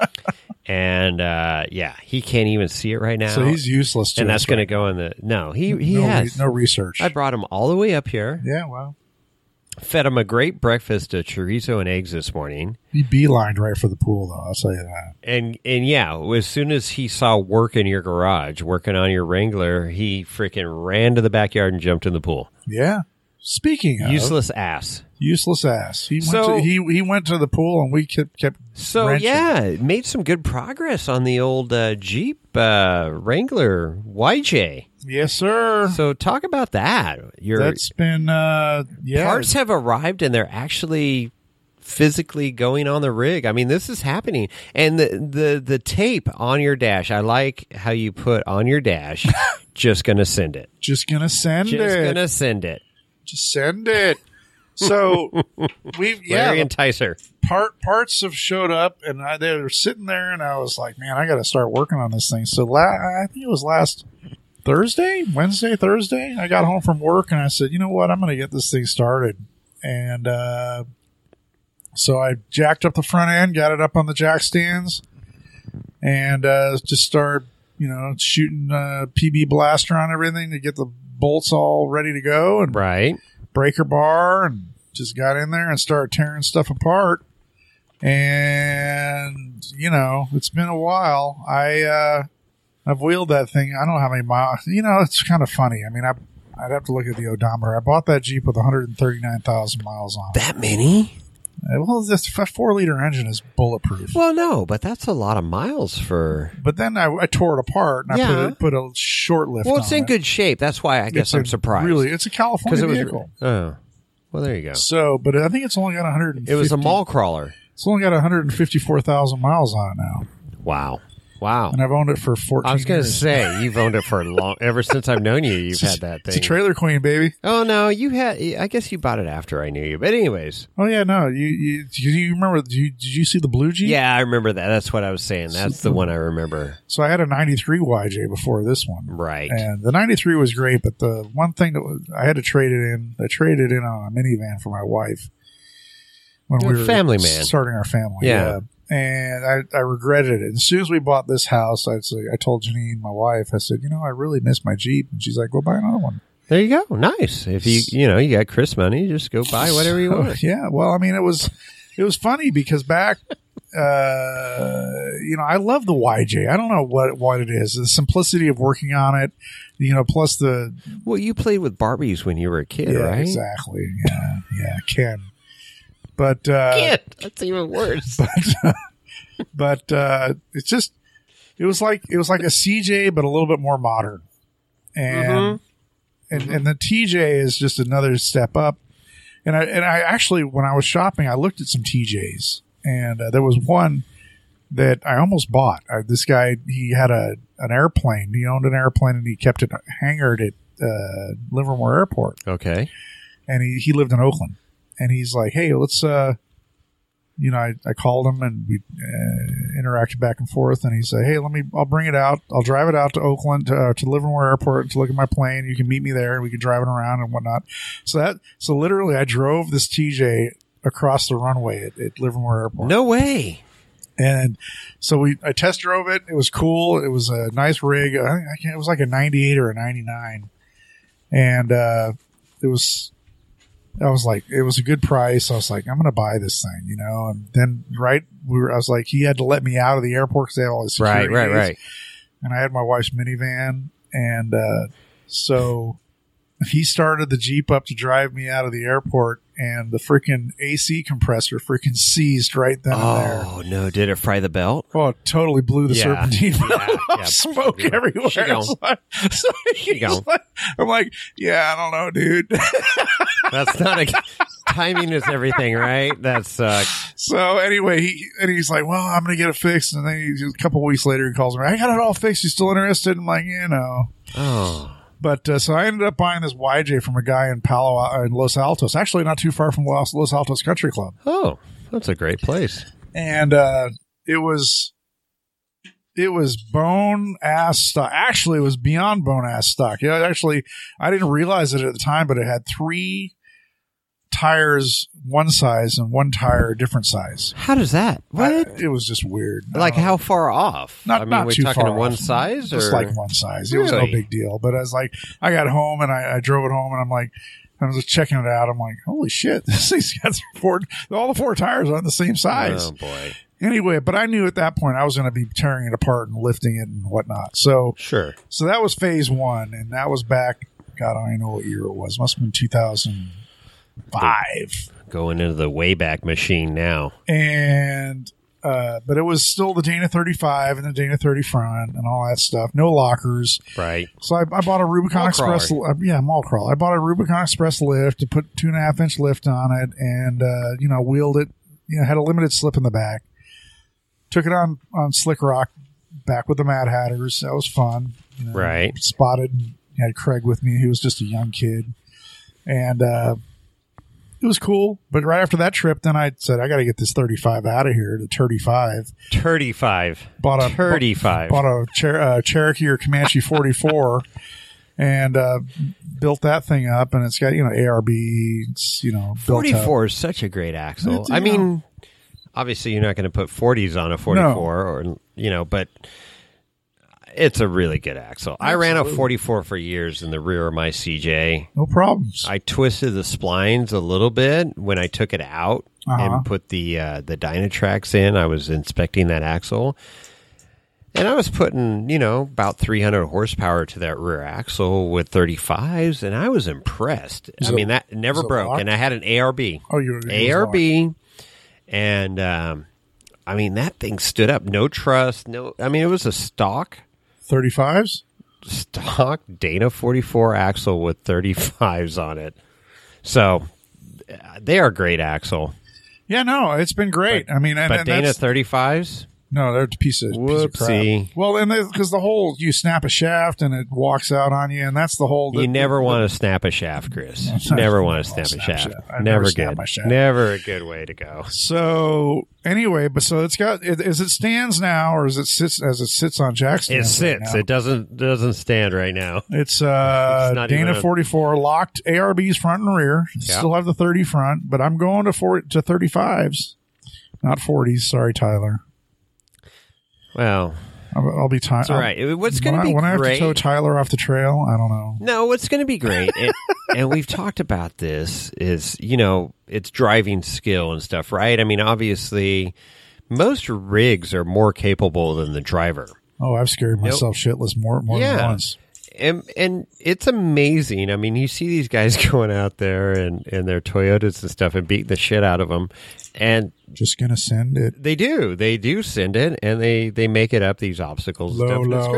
And he can't even see it right now. So he's useless. And that's going to go in the he has no research. I brought him all the way up here. Yeah, well. Fed him a great breakfast of chorizo and eggs this morning. He beelined right for the pool, though. I'll tell you that. And as soon as he saw work in your garage, working on your Wrangler, he freaking ran to the backyard and jumped in the pool. Yeah. Speaking of useless ass. He went to the pool and we kept wrenching. Made some good progress on the old Jeep Wrangler YJ. Yes, sir. So talk about that. That's been parts have arrived and they're actually physically going on the rig. I mean, this is happening. And the tape on your dash, I like how you put on your dash, just gonna send it. Just gonna send it. Just send it. So Larry Enticer. Parts have showed up, and they were sitting there, and I was like, man, I got to start working on this thing. So I think it was last Thursday, I got home from work, and I said, you know what, I'm going to get this thing started. And so I jacked up the front end, got it up on the jack stands, and just started, shooting PB blaster on everything to get the bolts all ready to go, and breaker bar, and just got in there and started tearing stuff apart. And it's been a while. I've wheeled that thing. I don't know how many miles. It's kind of funny. I mean, I'd have to look at the odometer. I bought that Jeep with 139,000 miles on it. That many? Well, this 4-liter engine is bulletproof. Well, no, but that's a lot of miles for. But then I tore it apart and I put a short lift. Well, it's in good shape. That's why I guess I'm surprised. Really, it's a California vehicle. Oh, well, there you go. So, but I think it's only got 150. It was a mall crawler. It's only got 154,000 miles on it now. Wow. And I've owned it for 14 years. I was going to say, you've owned it for ever since I've known you, you've had that thing. It's a trailer queen, baby. Oh, no, I guess you bought it after I knew you. But anyways. Oh, yeah, no. You remember, did you see the blue Jeep? Yeah, I remember that. That's what I was saying. That's the one I remember. So I had a 93 YJ before this one. Right. And the 93 was great, but the one thing I had to trade it in, I traded it in on a minivan for my wife. When we were family man. Starting our family. Yeah. And I regretted it. As soon as we bought this house, I told Janine, my wife, I said, I really miss my Jeep. And she's like, go buy another one. There you go. Nice. If you got Chris money, just go buy whatever you want. Yeah. Well, I mean, it was funny because back, I love the YJ. I don't know what it is. The simplicity of working on it, plus the. Well, you played with Barbies when you were a kid, yeah, right? Exactly. Yeah. Ken. But that's even worse. But it's just it was like a CJ but a little bit more modern, and and the TJ is just another step up. And I actually, when I was shopping, I looked at some TJs, and there was one that I almost bought. This guy, he had an airplane. He owned an airplane, and he kept it hangared at Livermore Airport. Okay, and he lived in Oakland. And he's like, hey, let's, I called him and we interacted back and forth. And he said, hey, I'll bring it out. I'll drive it out to Oakland, to Livermore Airport to look at my plane. You can meet me there and we can drive it around and whatnot. So literally I drove this TJ across the runway at Livermore Airport. No way. And so I test drove it. It was cool. It was a nice rig. It was like a 98 or a 99. And it was a good price. I was like, I'm going to buy this thing, you know? And then I was like, he had to let me out of the airport because they had all this security. Right. And I had my wife's minivan. And so he started the Jeep up to drive me out of the airport, and the freaking AC compressor freaking seized right then and there. Oh, no. Did it fry the belt? Oh, it totally blew the serpentine. Yeah. Smoke everywhere. I'm like, yeah, I don't know, dude. That's not a... Timing is everything, right? That sucks. So anyway, he's like, well, I'm going to get it fixed. And then a couple of weeks later, he calls me, I got it all fixed. You still interested? I'm like, Oh. But so I ended up buying this YJ from a guy in Los Altos, actually not too far from Los Altos Country Club. Oh, that's a great place. And it was bone ass stock. Actually, it was beyond bone ass stock. Yeah, actually, I didn't realize it at the time, but it had 3 tires one size and 1 tire a different size. How does that? What? It was just weird. Like how far off? Not we're too talking far one off. size? Just or? like one size. It was no big deal. But I was like, I got home and I drove it home and I'm like, I was just checking it out. I'm like, holy shit, this thing's got all the 4 tires are on the same size. Oh boy. Anyway, but I knew at that point I was going to be tearing it apart and lifting it and whatnot. So sure. So that was phase 1, and that was back. God, I don't even know what year it was. Must have been 2005. Going into the Wayback Machine now. And but it was still the Dana 35 and the Dana 30 front and all that stuff. No lockers. Right. So I bought a Rubicon Mall Express. Mall crawl. I bought a Rubicon Express lift to put 2.5-inch lift on it, and wheeled it. Had a limited slip in the back. Took it on Slick Rock back with the Mad Hatters. That was fun. Right. Spotted and had Craig with me. He was just a young kid. And it was cool. But right after that trip, then I said, I got to get this 35 out of here, the 35. 35. Bought a Cherokee or Comanche 44 and built that thing up. And it's got, ARB. It's, built 44 up. is such a great axle. I mean, obviously you're not going to put 40s on a 44 but it's a really good axle. Absolutely. I ran a 44 for years in the rear of my CJ. No problems. I twisted the splines a little bit when I took it out and put the Dynatracs in. I was inspecting that axle. And I was putting, about 300 horsepower to that rear axle with 35s, and I was impressed. That never broke. Locked? And I had an ARB. Oh, you ARB. And, that thing stood up. No truss. It was a stock. 35s? Stock Dana 44 axle with 35s on it. So, they are great axle. Yeah, no, it's been great. But Dana 35s? No, they're a piece of crap. Well, and because you snap a shaft and it walks out on you, and that's the whole. You never want to snap a shaft, Chris. Never want to snap a shaft. Never good. Never a good way to go. So anyway, it's got as it stands now, or as it sits on Jack's. It sits. Right, it doesn't stand right now. It's Dana 44 locked ARBs front and rear. Yeah. Still have the 30 front, but I'm going to 35s, not 40s. Sorry, Tyler. Well, I'll be tired. That's all right. What's going to be great? When I have to tow Tyler off the trail, I don't know. No, what's going to be great, and we've talked about this, is, it's driving skill and stuff, right? Obviously, most rigs are more capable than the driver. Oh, I've scared myself shitless more than once. And it's amazing. You see these guys going out there and their Toyotas and stuff and beating the shit out of them. And just going to send it. They do send it, and they make it up, these obstacles. Low.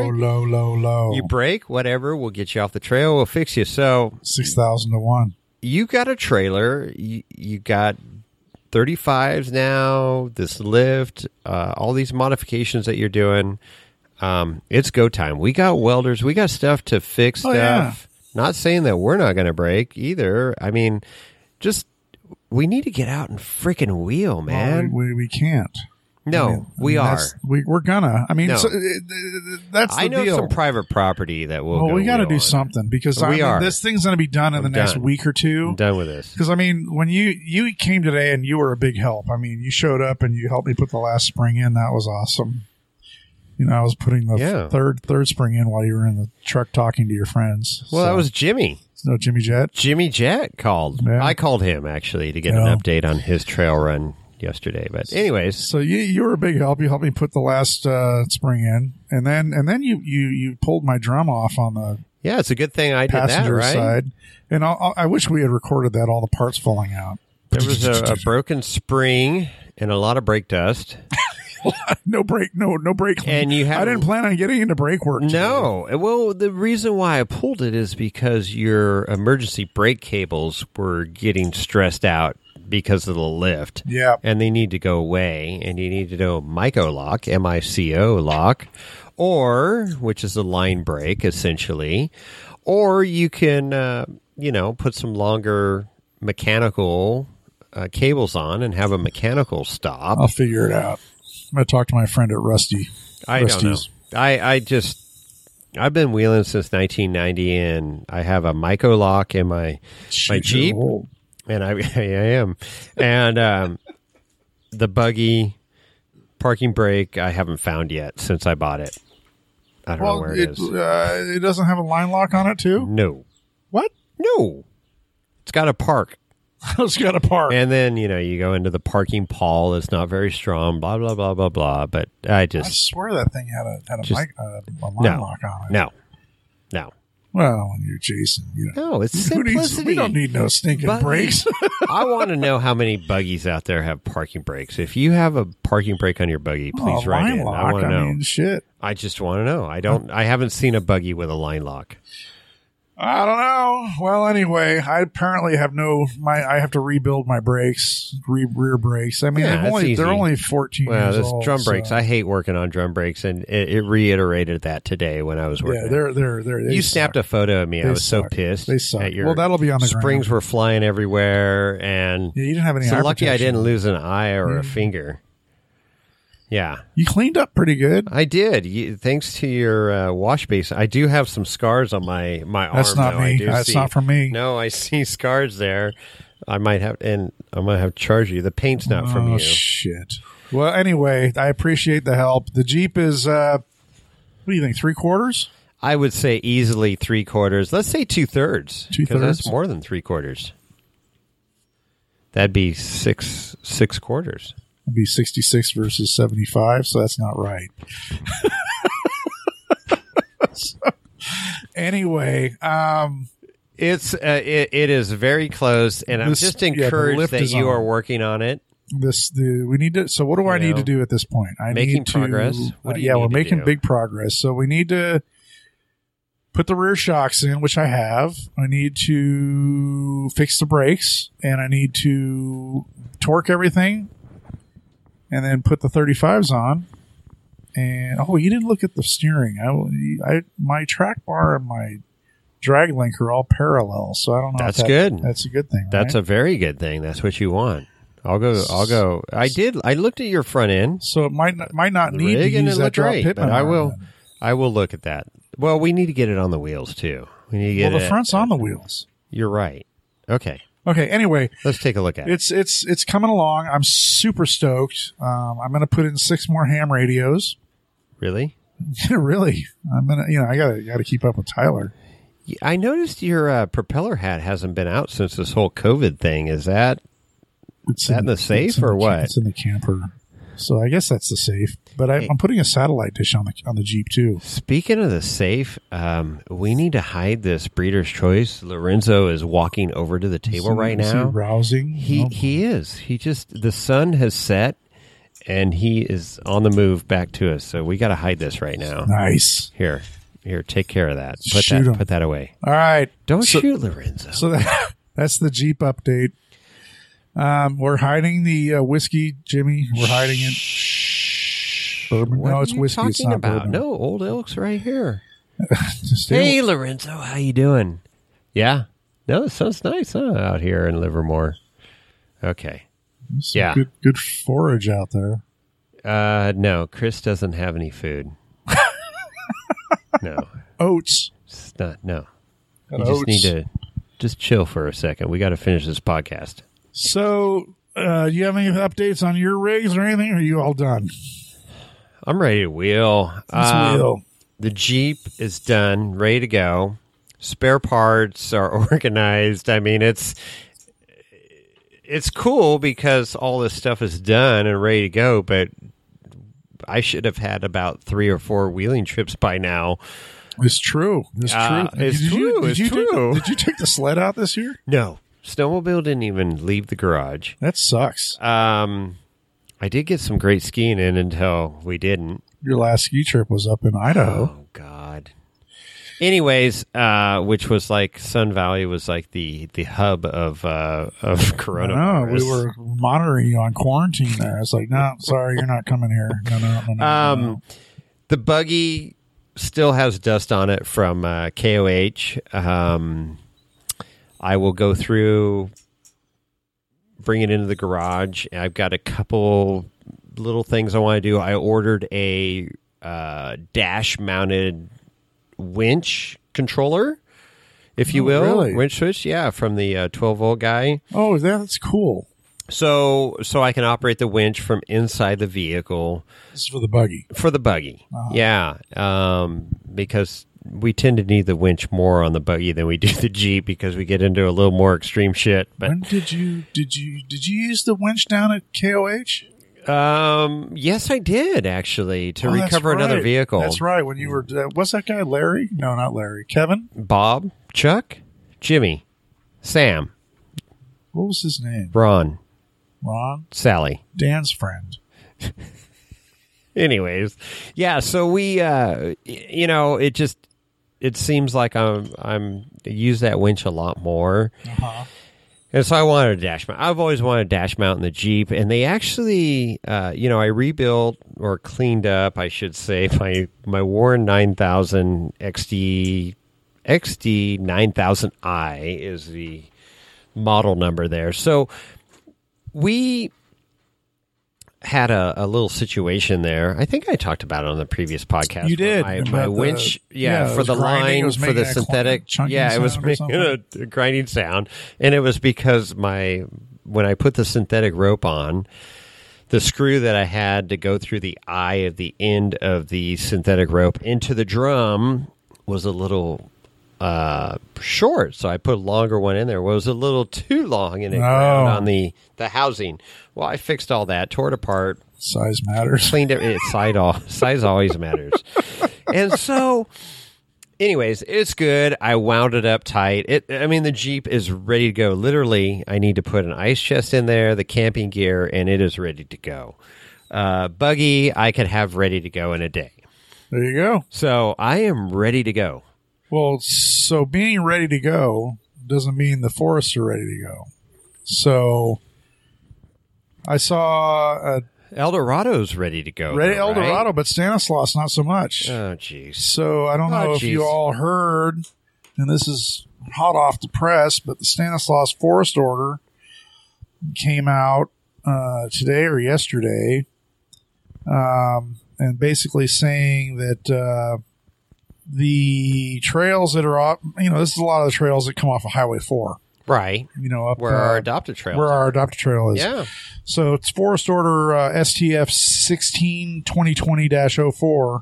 You break, whatever, we'll get you off the trail, we'll fix you. So 6,000 to 1. You got a trailer, you got 35s now, this lift, all these modifications that you're doing. It's go time. We got welders. We got stuff to fix stuff. Yeah. Not saying that we're not going to break either. We need to get out and freaking wheel, man. Well, we can't. No, we are. We're gonna. I mean, No. That's the I know deal. some private property that will. Well, we got to do on. something because We are. this thing's going to be done in the next done. week or two. I'm done with this. Because I mean, when you came today and you were a big help. I mean, you showed up and you helped me put the last spring in. That was awesome. You know, I was putting the third spring in while you were in the truck talking to your friends. Well, that was Jimmy. No, Jimmy Jet. Jimmy Jet called. Yeah. I called him actually to get an update on his trail run yesterday. But anyways, so you were a big help. You helped me put the last spring in, and then you pulled my drum off on the yeah, it's a good thing I did that, passenger right? side. And I wish we had recorded that. All the parts falling out. There was a broken spring and a lot of brake dust. no brake. And you had I didn't plan on getting into brake work. Today. No. Well, the reason why I pulled it is because your emergency brake cables were getting stressed out because of the lift. Yeah. And they need to go away, and you need to know Mico lock, M-I-C-O lock, or, which is a line brake, essentially, or you can, put some longer mechanical cables on and have a mechanical stop. I'll figure it out. I'm going to talk to my friend at Rusty. I don't know. I've been wheeling since 1990, and I have a Mico lock in my Jeep. Old. And I am. And the buggy parking brake I haven't found yet since I bought it. I don't know where it is. It doesn't have a line lock on it, too? No. What? No. It's got a park. It's got a park. And then, you go into the parking pole. It's not very strong, blah, blah, blah, blah, blah. But I swear that thing had a line lock on it. No. Well, when you're Jason, No, it's simplicity. We don't need no stinking brakes. I want to know how many buggies out there have parking brakes. If you have a parking brake on your buggy, please write in. Lock, I want to know. mean, shit. I just want to know. I haven't seen a buggy with a line lock. I don't know. Well, anyway, I apparently have I have to rebuild my brakes, rear brakes. I mean, they're only 14 well, years this old. drum brakes. I hate working on drum brakes, and it reiterated that today when I was working. Yeah, they You snapped a photo of me. I was so pissed. They suck. At your well, that'll be on the springs ground. were flying everywhere, and you didn't have any. so eye lucky I protection. didn't lose an eye or a finger. Yeah. You cleaned up pretty good. I did. Thanks to your wash basin. I do have some scars on my arm. That's not me. That's not from me. No, I see scars there. I might have to charge you. The paint's not from you. Oh, shit. Well, anyway, I appreciate the help. The Jeep is, what do you think, 3/4? I would say easily 3/4. Let's say 2/3. 2/3? Because that's more than 3/4. That'd be six quarters. It'd be 66 versus 75, so that's not right. Anyway, it is very close, and I'm just encouraged that you are working on it. We need to. So, what do I need to do at this point? Making progress. What do you need we're to making do? big progress. So we need to put the rear shocks in, which I have. I need to fix the brakes, and I need to torque everything, and then put the 35s on. And you didn't look at the steering. My track bar and my drag link are all parallel, so I don't know. That's good. That's a good thing. That's right? a very good thing. That's what you want. I'll go. I looked at your front end. So it might not need to use that drop Pittman. But I will look at that. Well, we need to get it on the wheels too. We need to get the front's on the wheels. You're right. Okay. Anyway, let's take a look at it. It's coming along. I'm super stoked. I'm going to put in 6 more ham radios. Really? Really? I'm gonna. I got to keep up with Tyler. I noticed your propeller hat hasn't been out since this whole COVID thing. Is that in the safe or what? It's in the camper. So I guess that's the safe. But I'm putting a satellite dish on the Jeep too. Speaking of the safe, we need to hide this Breeder's Choice. Lorenzo is walking over to the table right now. Is he rousing? He is. The sun has set, and he is on the move back to us. So we got to hide this right now. Nice. Here, take care of that. Put that away. All right. Don't shoot Lorenzo. So that's the Jeep update. We're hiding the whiskey, Jimmy. We're hiding it. Bourbon. What it's whiskey. Talking it's not about? bourbon. No, Old Elk's right here. Hey, Lorenzo, how you doing? Yeah. No, the sun's nice, out here in Livermore. Okay. Good forage out there. No, Chris doesn't have any food. No. Oats. It's not, no. Got You just oats. need to just chill for a second. We got to finish this podcast. So, do you have any updates on your rigs or anything? Or are you all done? I'm ready to wheel. Let's wheel. The Jeep is done, ready to go. Spare parts are organized. I mean, it's cool because all this stuff is done and ready to go, but I should have had about 3 or 4 wheeling trips by now. It's true. It's true. It's true. It's true. Did you take the sled out this year? No. Snowmobile didn't even leave the garage. That sucks. I did get some great skiing in until we didn't. Your last ski trip was up in Idaho. Oh, God. Anyways, which was like Sun Valley was like the hub of coronavirus. We were monitoring you on quarantine there. It's like, no, sorry, you're not coming here. No. The buggy still has dust on it from KOH. I will go through, bring it into the garage. I've got a couple little things I want to do. I ordered a dash-mounted winch controller, if you will. Really? Winch switch, yeah, from the 12-volt guy. Oh, that's cool. So I can operate the winch from inside the vehicle. This is for the buggy. For the buggy, yeah. Because we tend to need the winch more on the buggy than we do the Jeep because we get into a little more extreme shit. But when did you use the winch down at KOH? Yes, I did actually to recover right. another vehicle. That's right. When you were, what's that guy? Larry? No, not Larry. Kevin? Bob, Chuck, Jimmy, Sam. What was his name? Ron, Sally, Sally. Dan's friend. Anyways, yeah. So we, it seems like I'm use that winch a lot more. And so I wanted a dash mount. I've always wanted a dash mount in the Jeep, and they actually, I rebuilt or cleaned up, I should say, my Warren 9000 XD 9000i is the model number there. So we had a little situation there. I think I talked about it on the previous podcast. You did. My winch, for the line, for the synthetic. Yeah, it was making a grinding sound. And it was because when I put the synthetic rope on, the screw that I had to go through the eye of the end of the synthetic rope into the drum was a little short, so I put a longer one in there. It was a little too long, and it ground on the housing. Well, I fixed all that, tore it apart. Size matters. Cleaned it. Size always matters. And so, anyways, it's good. I wound it up tight. The Jeep is ready to go. Literally, I need to put an ice chest in there, the camping gear, and it is ready to go. Buggy, I could have ready to go in a day. There you go. So I am ready to go. Well, so being ready to go doesn't mean the forests are ready to go. So I saw Eldorado's ready to go. Eldorado, but Stanislaus not so much. Oh, jeez. So I don't know if you all heard, and this is hot off the press, but the Stanislaus forest order came out today or yesterday, and basically saying that the trails that are, this is a lot of the trails that come off of Highway 4. Right. Up where our adopted trail Where our adopted trail is. Yeah. So it's Forest Order STF 16-2020-04,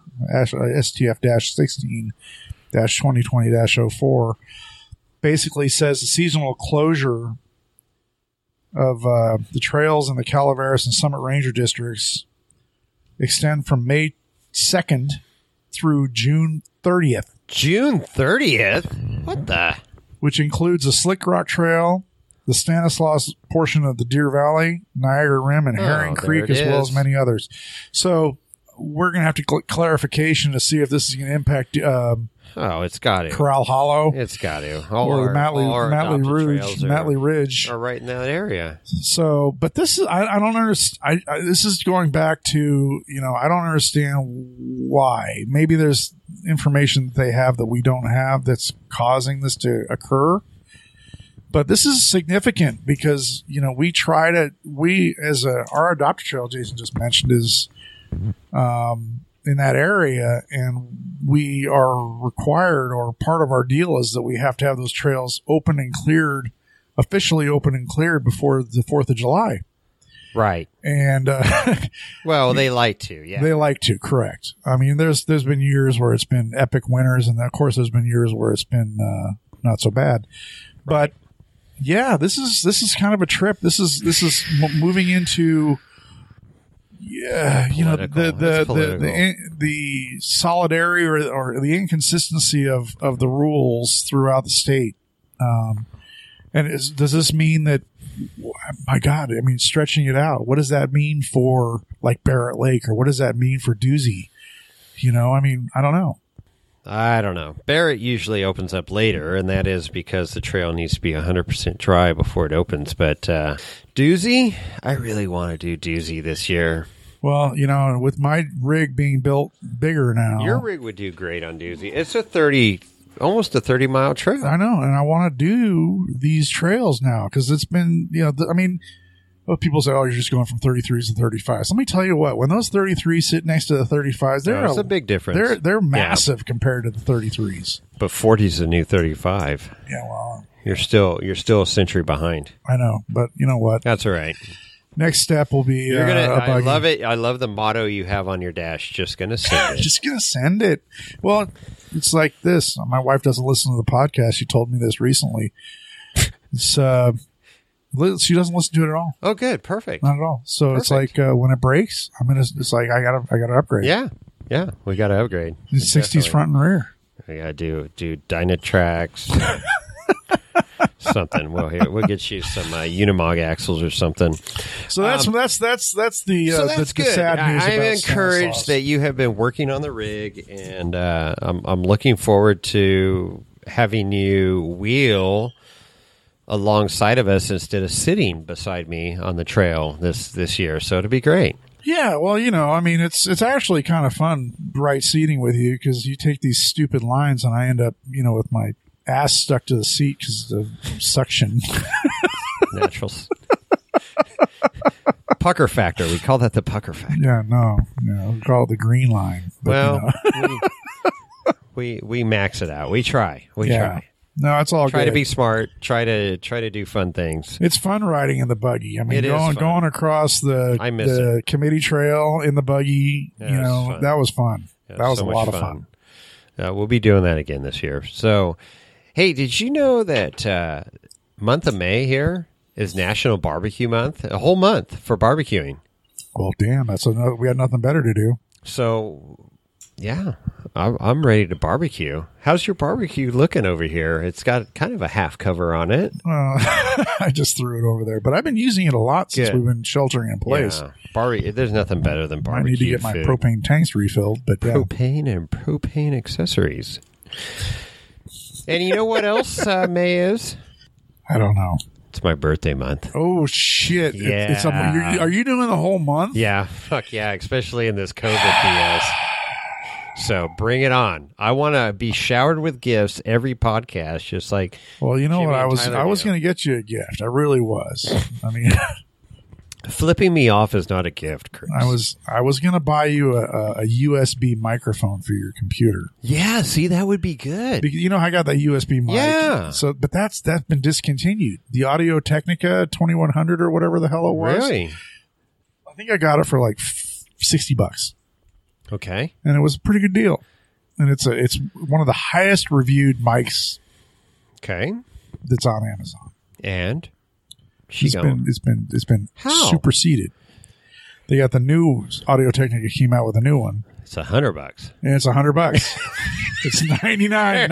STF-16-2020-04, basically says the seasonal closure of the trails in the Calaveras and Summit Ranger districts extend from May 2nd through June 30th. June 30th? What the? Which includes the Slick Rock Trail, the Stanislaus portion of the Deer Valley, Niagara Rim, and Herring Creek, as well as many others. So we're going to have to clarification to see if this is going to impact it's got to. Corral Hollow. It's got to. Or Matley Ridge. Are right in that area. So, but this is, I don't understand. This is going back to, I don't understand why. Maybe there's information that they have that we don't have that's causing this to occur. But this is significant because, our adopted trail, Jason just mentioned, is in that area, and we are required, or part of our deal is that we have to have those trails open and cleared, officially open and cleared before the 4th of July. Right. And well, they like to, yeah. They like to, correct. I mean, there's been years where it's been epic winters, and of course there's been years where it's been not so bad. But yeah, this is kind of a trip. This is moving into the solidarity or the inconsistency of the rules throughout the state. Does this mean that, my God, I mean, stretching it out, what does that mean for like Barrett Lake, or what does that mean for Doozy? I mean, I don't know. Barrett usually opens up later, and that is because the trail needs to be 100% dry before it opens. But Doozy, I really want to do Doozy this year. Well, with my rig being built bigger now. Your rig would do great on Doozy. It's almost a 30-mile trail. I know, and I want to do these trails now because it's been, people say, oh, you're just going from 33s to 35s. Let me tell you what, when those 33s sit next to the 35s, there's a big difference. They're massive compared to the 33s. But 40 is the new 35. Yeah, well, you're still a century behind. I know, but you know what? That's all right. Next step will be I love it. I love the motto you have on your dash. Just gonna send it. Just gonna send it. Well, it's like this. My wife doesn't listen to the podcast. She told me this recently. It's she doesn't listen to it at all. Oh, good, perfect. Not at all. So Perfect. It's like when it breaks, it's like I gotta upgrade. Yeah, we gotta upgrade. It's 60s front and rear. We gotta do Dynatrax. Something. We'll get you some Unimog axles or something. So that's the sad news. I'm encouraged that you have been working on the rig, and I'm looking forward to having you wheel alongside of us instead of sitting beside me on the trail this year. So it'll be great. Yeah, well, I mean, it's actually kind of fun right seating with you because you take these stupid lines, and I end up with my ass stuck to the seat because of suction. Natural pucker factor. We call that the pucker factor. Yeah, no, we call it the green line. But, we max it out. We try. Try. No, it's all try good. to be smart. Try to do fun things. It's fun riding in the buggy. I mean, going across the committee trail in the buggy. Yeah, that was fun. Yeah, that was a lot of fun. We'll be doing that again this year. So. Hey, did you know that month of May here is National Barbecue Month? A whole month for barbecuing. Well, damn, we had nothing better to do. So, yeah, I'm ready to barbecue. How's your barbecue looking over here? It's got kind of a half cover on it. I just threw it over there, but I've been using it a lot since we've been sheltering in place. Yeah. There's nothing better than barbecue. I need to get my propane tanks refilled, but propane and propane accessories. And you know what else May is? I don't know. It's my birthday month. Oh, shit. Yeah. Are you doing the whole month? Yeah. Fuck yeah. Especially in this COVID BS. So bring it on. I want to be showered with gifts every podcast, just like. Well, you know what? I was going to get you a gift. I really was. I mean. Flipping me off is not a gift, Chris. I was going to buy you a USB microphone for your computer. Yeah, see, that would be good. Because, I got that USB mic. Yeah. So, but that's been discontinued. The Audio Technica 2100 or whatever the hell it was. Really? I think I got it for like $60. Okay. And it was a pretty good deal. And it's one of the highest reviewed mics. Okay. That's on Amazon. And it's been superseded. They got the new Audio Technica came out with a new one. It's $100. And it's $100. It's $99.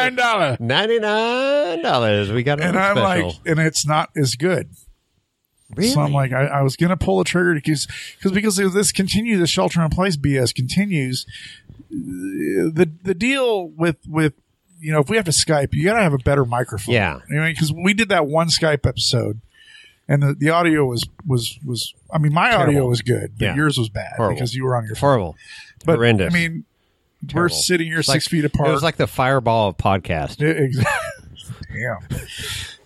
$99. We got it. And I'm special. like, and it's not as good. Really? So I'm like, I was going to pull the trigger because if this continues, the shelter in place BS continues, the deal with if we have to Skype, you got to have a better microphone. Yeah. Because we did that one Skype episode. And the audio was I mean, my terrible. Audio was good, but yours was bad. Horrible. Because you were on your phone. Horrible. But, horrendous. I mean, terrible. We're sitting here 6 feet apart. It was like the Fireball of podcast. Exactly. Damn.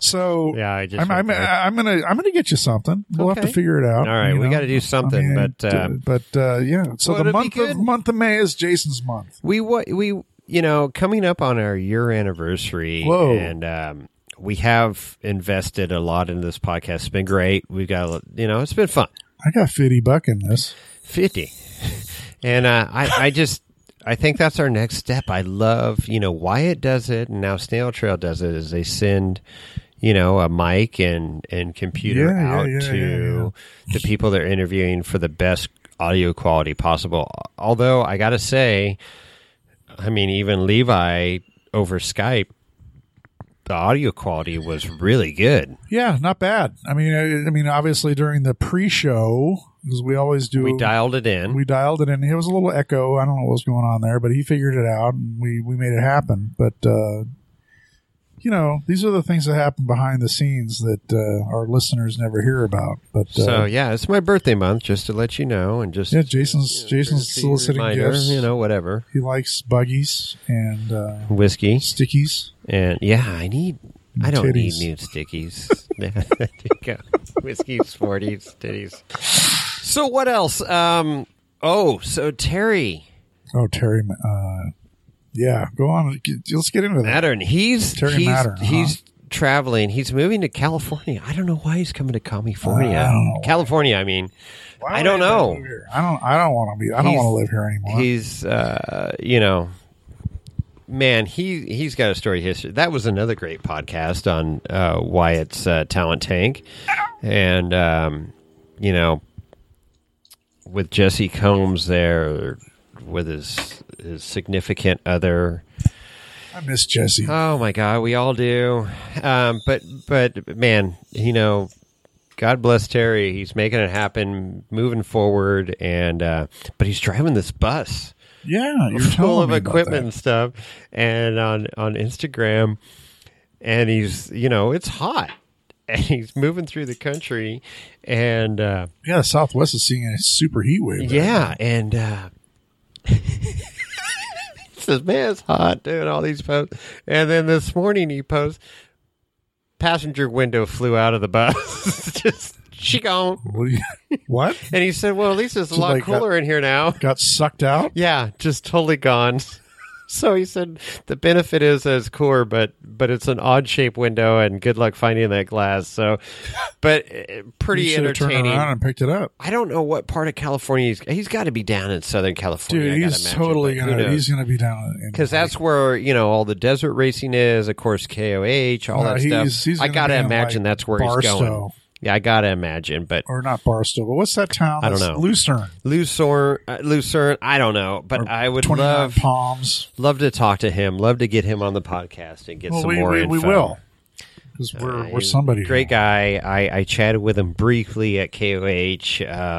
So Yeah, I just I'm gonna get you something. We'll have Okay. to figure it out. All right, we got to do something, I mean, but yeah. So well, the it'd be month of May is Jason's month. we coming up on our year anniversary, Whoa. and we have invested a lot into this podcast. It's been great. We've got it's been fun. I got $50 in this. 50, and I think that's our next step. I love Wyatt does it, and now Snail Trail does it. Is they send a mic and computer out to the people they're interviewing for the best audio quality possible. Although I got to say, I mean, even Levi over Skype, the audio quality was really good. Yeah, not bad. I mean, obviously during the pre-show, because we always do, We dialed it in. We dialed it in. It was a little echo. I don't know what was going on there, but he figured it out, and we made it happen. But these are the things that happen behind the scenes that our listeners never hear about. But So yeah, it's my birthday month, just to let you know, and just Jason's soliciting reminder, gifts. Whatever. He likes buggies and Whiskey, stickies. and I don't need Titties. new stickies. There you go. Whiskey, sporties, titties. So what else? So Terry Oh, Terry. Yeah, go on. Let's get into that. Mattern. He's Mattern, he's traveling. He's moving to California. I don't know why he's coming to California. I don't know why. California. I mean, Why I would don't know. move here? I don't want to be. I don't want to live here anymore. He's man, he's got a story history. That was another great podcast on Wyatt's Talent Tank, and with Jesse Combs there with his significant other. I miss Jesse. Oh my God, we all do. But man, God bless Terry. He's making it happen, moving forward, and but he's driving this bus. Yeah, you're full telling of me about equipment that. and stuff, and on Instagram, and he's it's hot, and he's moving through the country, and Yeah, Southwest is seeing a super heat wave. yeah, and he says, "Man, it's hot," doing all these posts, and then this morning he posts, "Passenger window flew out of the bus." Just she gone. What? And he said, "Well, at least it's a So, lot like, cooler in here now." Got sucked out? Yeah, just totally gone. So he said the benefit is that it's cooler, but it's an odd shaped window, and good luck finding that glass. So, but pretty You should have turned entertaining. around and picked it up. I don't know what part of California he's got to be down in Southern California. Dude, I gotta he's imagine, totally but who gonna. knows? He's gonna be down in Because that's where all the desert racing is. Of course, KOH, all that stuff. I gonna gotta be in, imagine like, that's where he's Barstow. going. Yeah, I gotta imagine, but Or not Barstow, but what's that town? I don't That's know. Lucerne. Lucerne, I don't know, but Or I would 29 Palms. love to talk to him. Love to get him on the podcast and get some more info. we will. Because we're He's a somebody. great guy. I chatted with him briefly at KOH.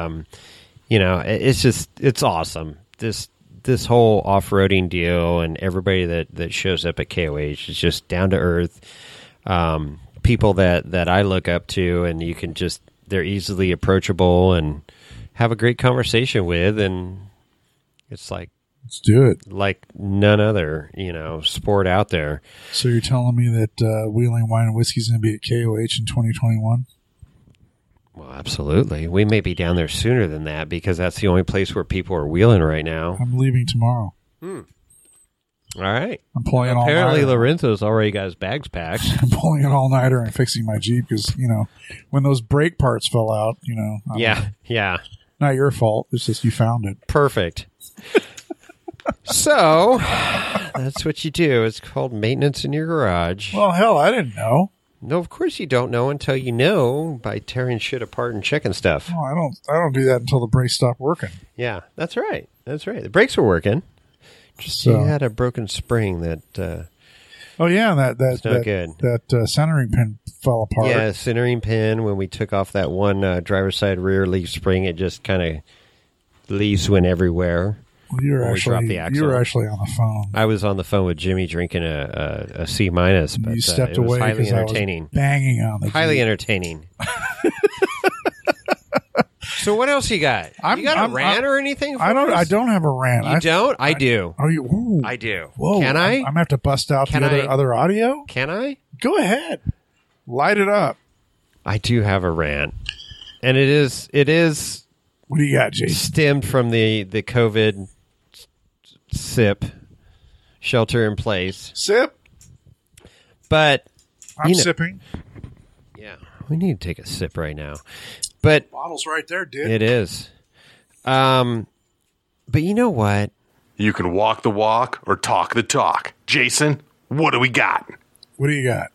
It's awesome. This whole off-roading deal and everybody that shows up at KOH is just down to earth. People that I look up to, and they're easily approachable and have a great conversation with, and it's like Let's do it. like none other sport out there. So you're telling me that Wheeling Wine and Whiskey is going to be at KOH in 2021? Well, absolutely. We may be down there sooner than that because that's the only place where people are wheeling right now. I'm leaving tomorrow. All right. I'm pulling an Apparently, all-nighter. Lorenzo's already got his bags packed. I'm pulling an all-nighter and fixing my Jeep because, when those brake parts fell out, Yeah. not your fault. It's just you found it. Perfect. So, that's what you do. It's called maintenance in your garage. Well, hell, I didn't know. No, of course you don't know until you know by tearing shit apart and checking stuff. Oh, I don't do that until the brakes stop working. Yeah, that's right. That's right. The brakes were working. Just So- you had a broken spring that... Oh yeah, and It's not good. that centering pin fell apart. Yeah, centering pin. When we took off that one driver's side rear leaf spring, it just kind of leaves went everywhere. Well, you were when we dropped actually the axle. on the phone. I was on the phone with Jimmy drinking a C minus, but You stepped it was away highly because I was entertaining. banging on the Highly Jeep. entertaining. So what else you got? You got a rant or anything? For us? I don't have a rant. You don't? I do. Are you? Ooh. I do. Whoa! Can I? I'm gonna have to bust out Can the I? other audio. Can I? Go ahead. Light it up. I do have a rant, and it is. What do you got, Jason? Stemmed from the COVID SIP, shelter in place. Sip. But I'm sipping. Yeah, we need to take a sip right now. But bottle's right there, dude. It is. But you know what? You can walk the walk or talk the talk. Jason, what do we got? What do you got?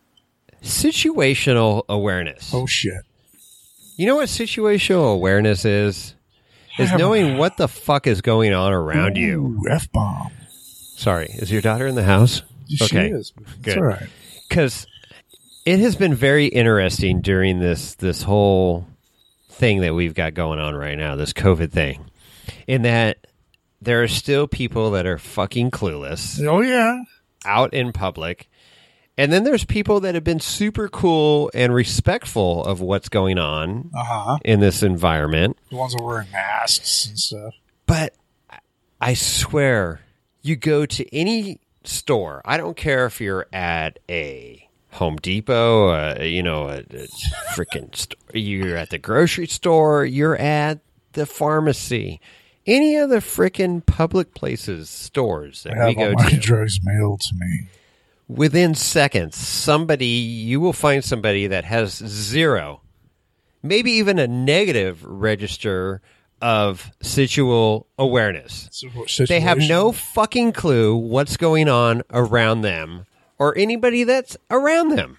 Situational awareness. Oh, shit. You know what situational awareness is? Is knowing what the fuck is going on around you. F-bomb. Sorry, is your daughter in the house? She is. Good. It's all right. Because it has been very interesting during this whole thing that we've got going on right now, this COVID thing, in that there are still people that are fucking clueless. Oh, yeah. Out in public. And then there's people that have been super cool and respectful of what's going on in this environment. The ones that are wearing masks and stuff. But I swear, you go to any store, I don't care if you're at a Home Depot, a freaking store, you're at the grocery store, you're at the pharmacy, any of the freaking public places, stores that we go to. I have all my to. drugs mailed to me. Within seconds, you will find somebody that has zero, maybe even a negative register of situational awareness. They have no fucking clue what's going on around them or anybody that's around them.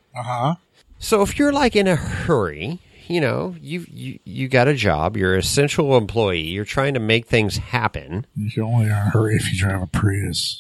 So if you're like in a hurry, you got a job, you're an essential employee, you're trying to make things happen. You're only in a hurry if you drive a Prius.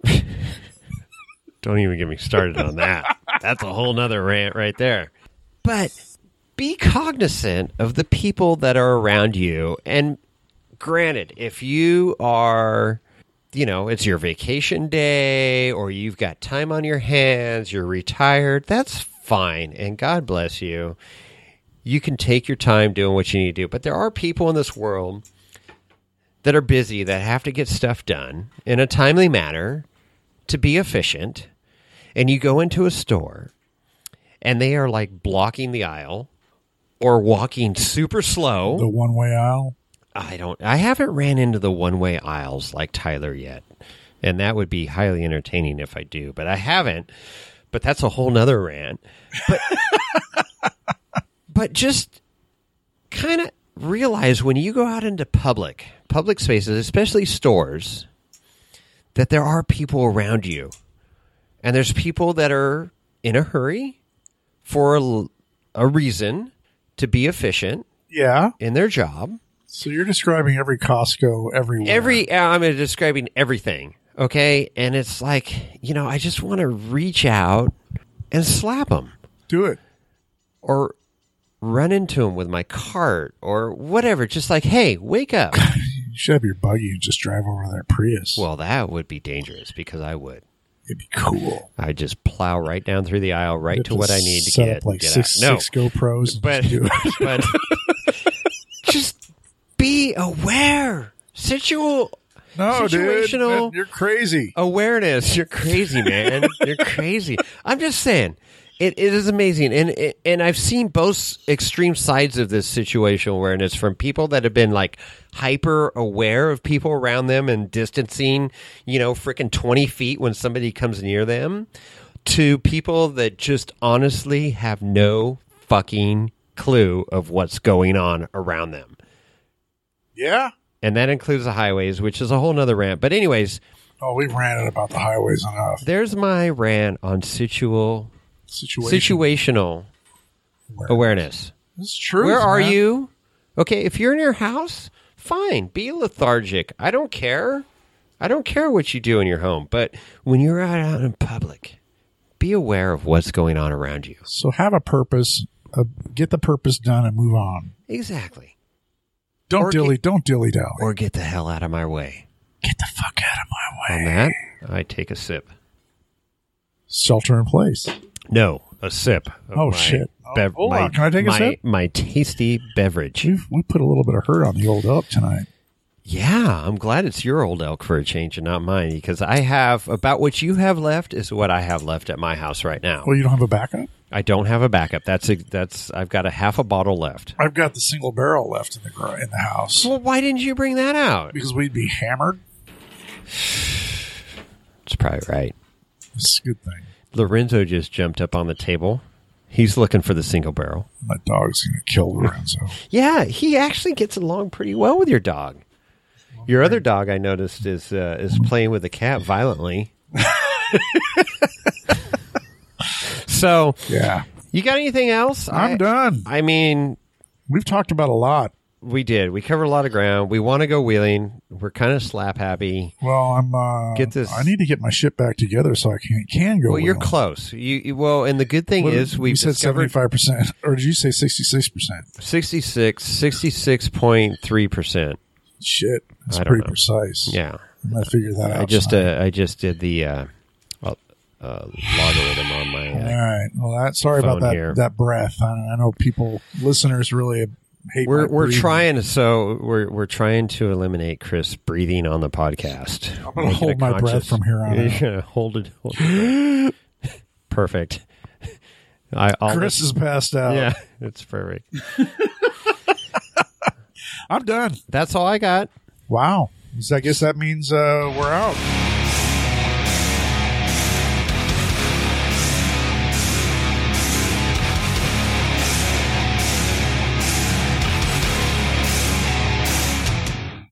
Don't even get me started on that. That's a whole nother rant right there. But be cognizant of the people that are around you. And granted, if you are, it's your vacation day or you've got time on your hands, you're retired, that's fine. And God bless you. You can take your time doing what you need to do. But there are people in this world that are busy, that have to get stuff done in a timely manner to be efficient. And you go into a store, and they are like blocking the aisle or walking super slow. The one-way aisle? I haven't ran into the one-way aisles like Tyler yet. And that would be highly entertaining if I do. But I haven't. But that's a whole nother rant. But just kind of realize when you go out into public spaces, especially stores, that there are people around you. And there's people that are in a hurry for a reason to be efficient in their job. So you're describing every Costco everywhere. I'm describing everything, okay? And it's like, I just want to reach out and slap them. Do it. Or run into them with my cart or whatever. Just like, hey, wake up. You should have your buggy and just drive over that Prius. Well, that would be dangerous because I would. It'd be cool. I just plow right down through the aisle, right to what I need to get. Set up like six GoPros. But just be aware. Situational. Dude, you're crazy. Awareness. You're crazy, man. You're crazy. I'm just saying. It is amazing, and I've seen both extreme sides of this situational awareness from people that have been like hyper aware of people around them and distancing, freaking 20 feet when somebody comes near them, to people that just honestly have no fucking clue of what's going on around them. Yeah, and that includes the highways, which is a whole nother rant. But anyways, we've ranted about the highways enough. There's my rant on situational awareness. This is true. Where are you? Okay, if you're in your house, fine. Be lethargic. I don't care. I don't care what you do in your home. But when you're out in public, be aware of what's going on around you. So have a purpose. Get the purpose done and move on. Exactly. Don't dilly-dally. Or get the hell out of my way. Get the fuck out of my way. On that, I take a sip. Shelter in place. No, a sip. Shit. Hold on. Can I take a sip? My tasty beverage. We put a little bit of hurt on the old elk tonight. Yeah, I'm glad it's your old elk for a change and not mine, because I have about what you have left is what I have left at my house right now. Well, you don't have a backup? I don't have a backup. That's. I've got a half a bottle left. I've got the single barrel left in the house. Well, why didn't you bring that out? Because we'd be hammered. It's probably right. It's a good thing. Lorenzo just jumped up on the table. He's looking for the single barrel. My dog's going to kill Lorenzo. Yeah, he actually gets along pretty well with your dog. Your other dog, I noticed, is playing with the cat violently. So, yeah. You got anything else? I'm done. I mean, we've talked about a lot. We did. We covered a lot of ground. We want to go wheeling. We're kind of slap happy. Well, get this. I need to get my shit back together so I can go. Well, you're close. You and the good thing is we said 75%, or did you say 66%? 66.3%. Shit, that's pretty precise. Yeah, I'm gonna figure that out. I just did the logarithm on my. All right. Well, sorry about that. Here. That breath. I know listeners really. We're trying to eliminate Chris breathing on the podcast. I'm going to hold my breath from here on out. Yeah, hold it. Perfect. Chris is passed out. Yeah, it's perfect. I'm done. That's all I got. Wow. I guess that means we're out.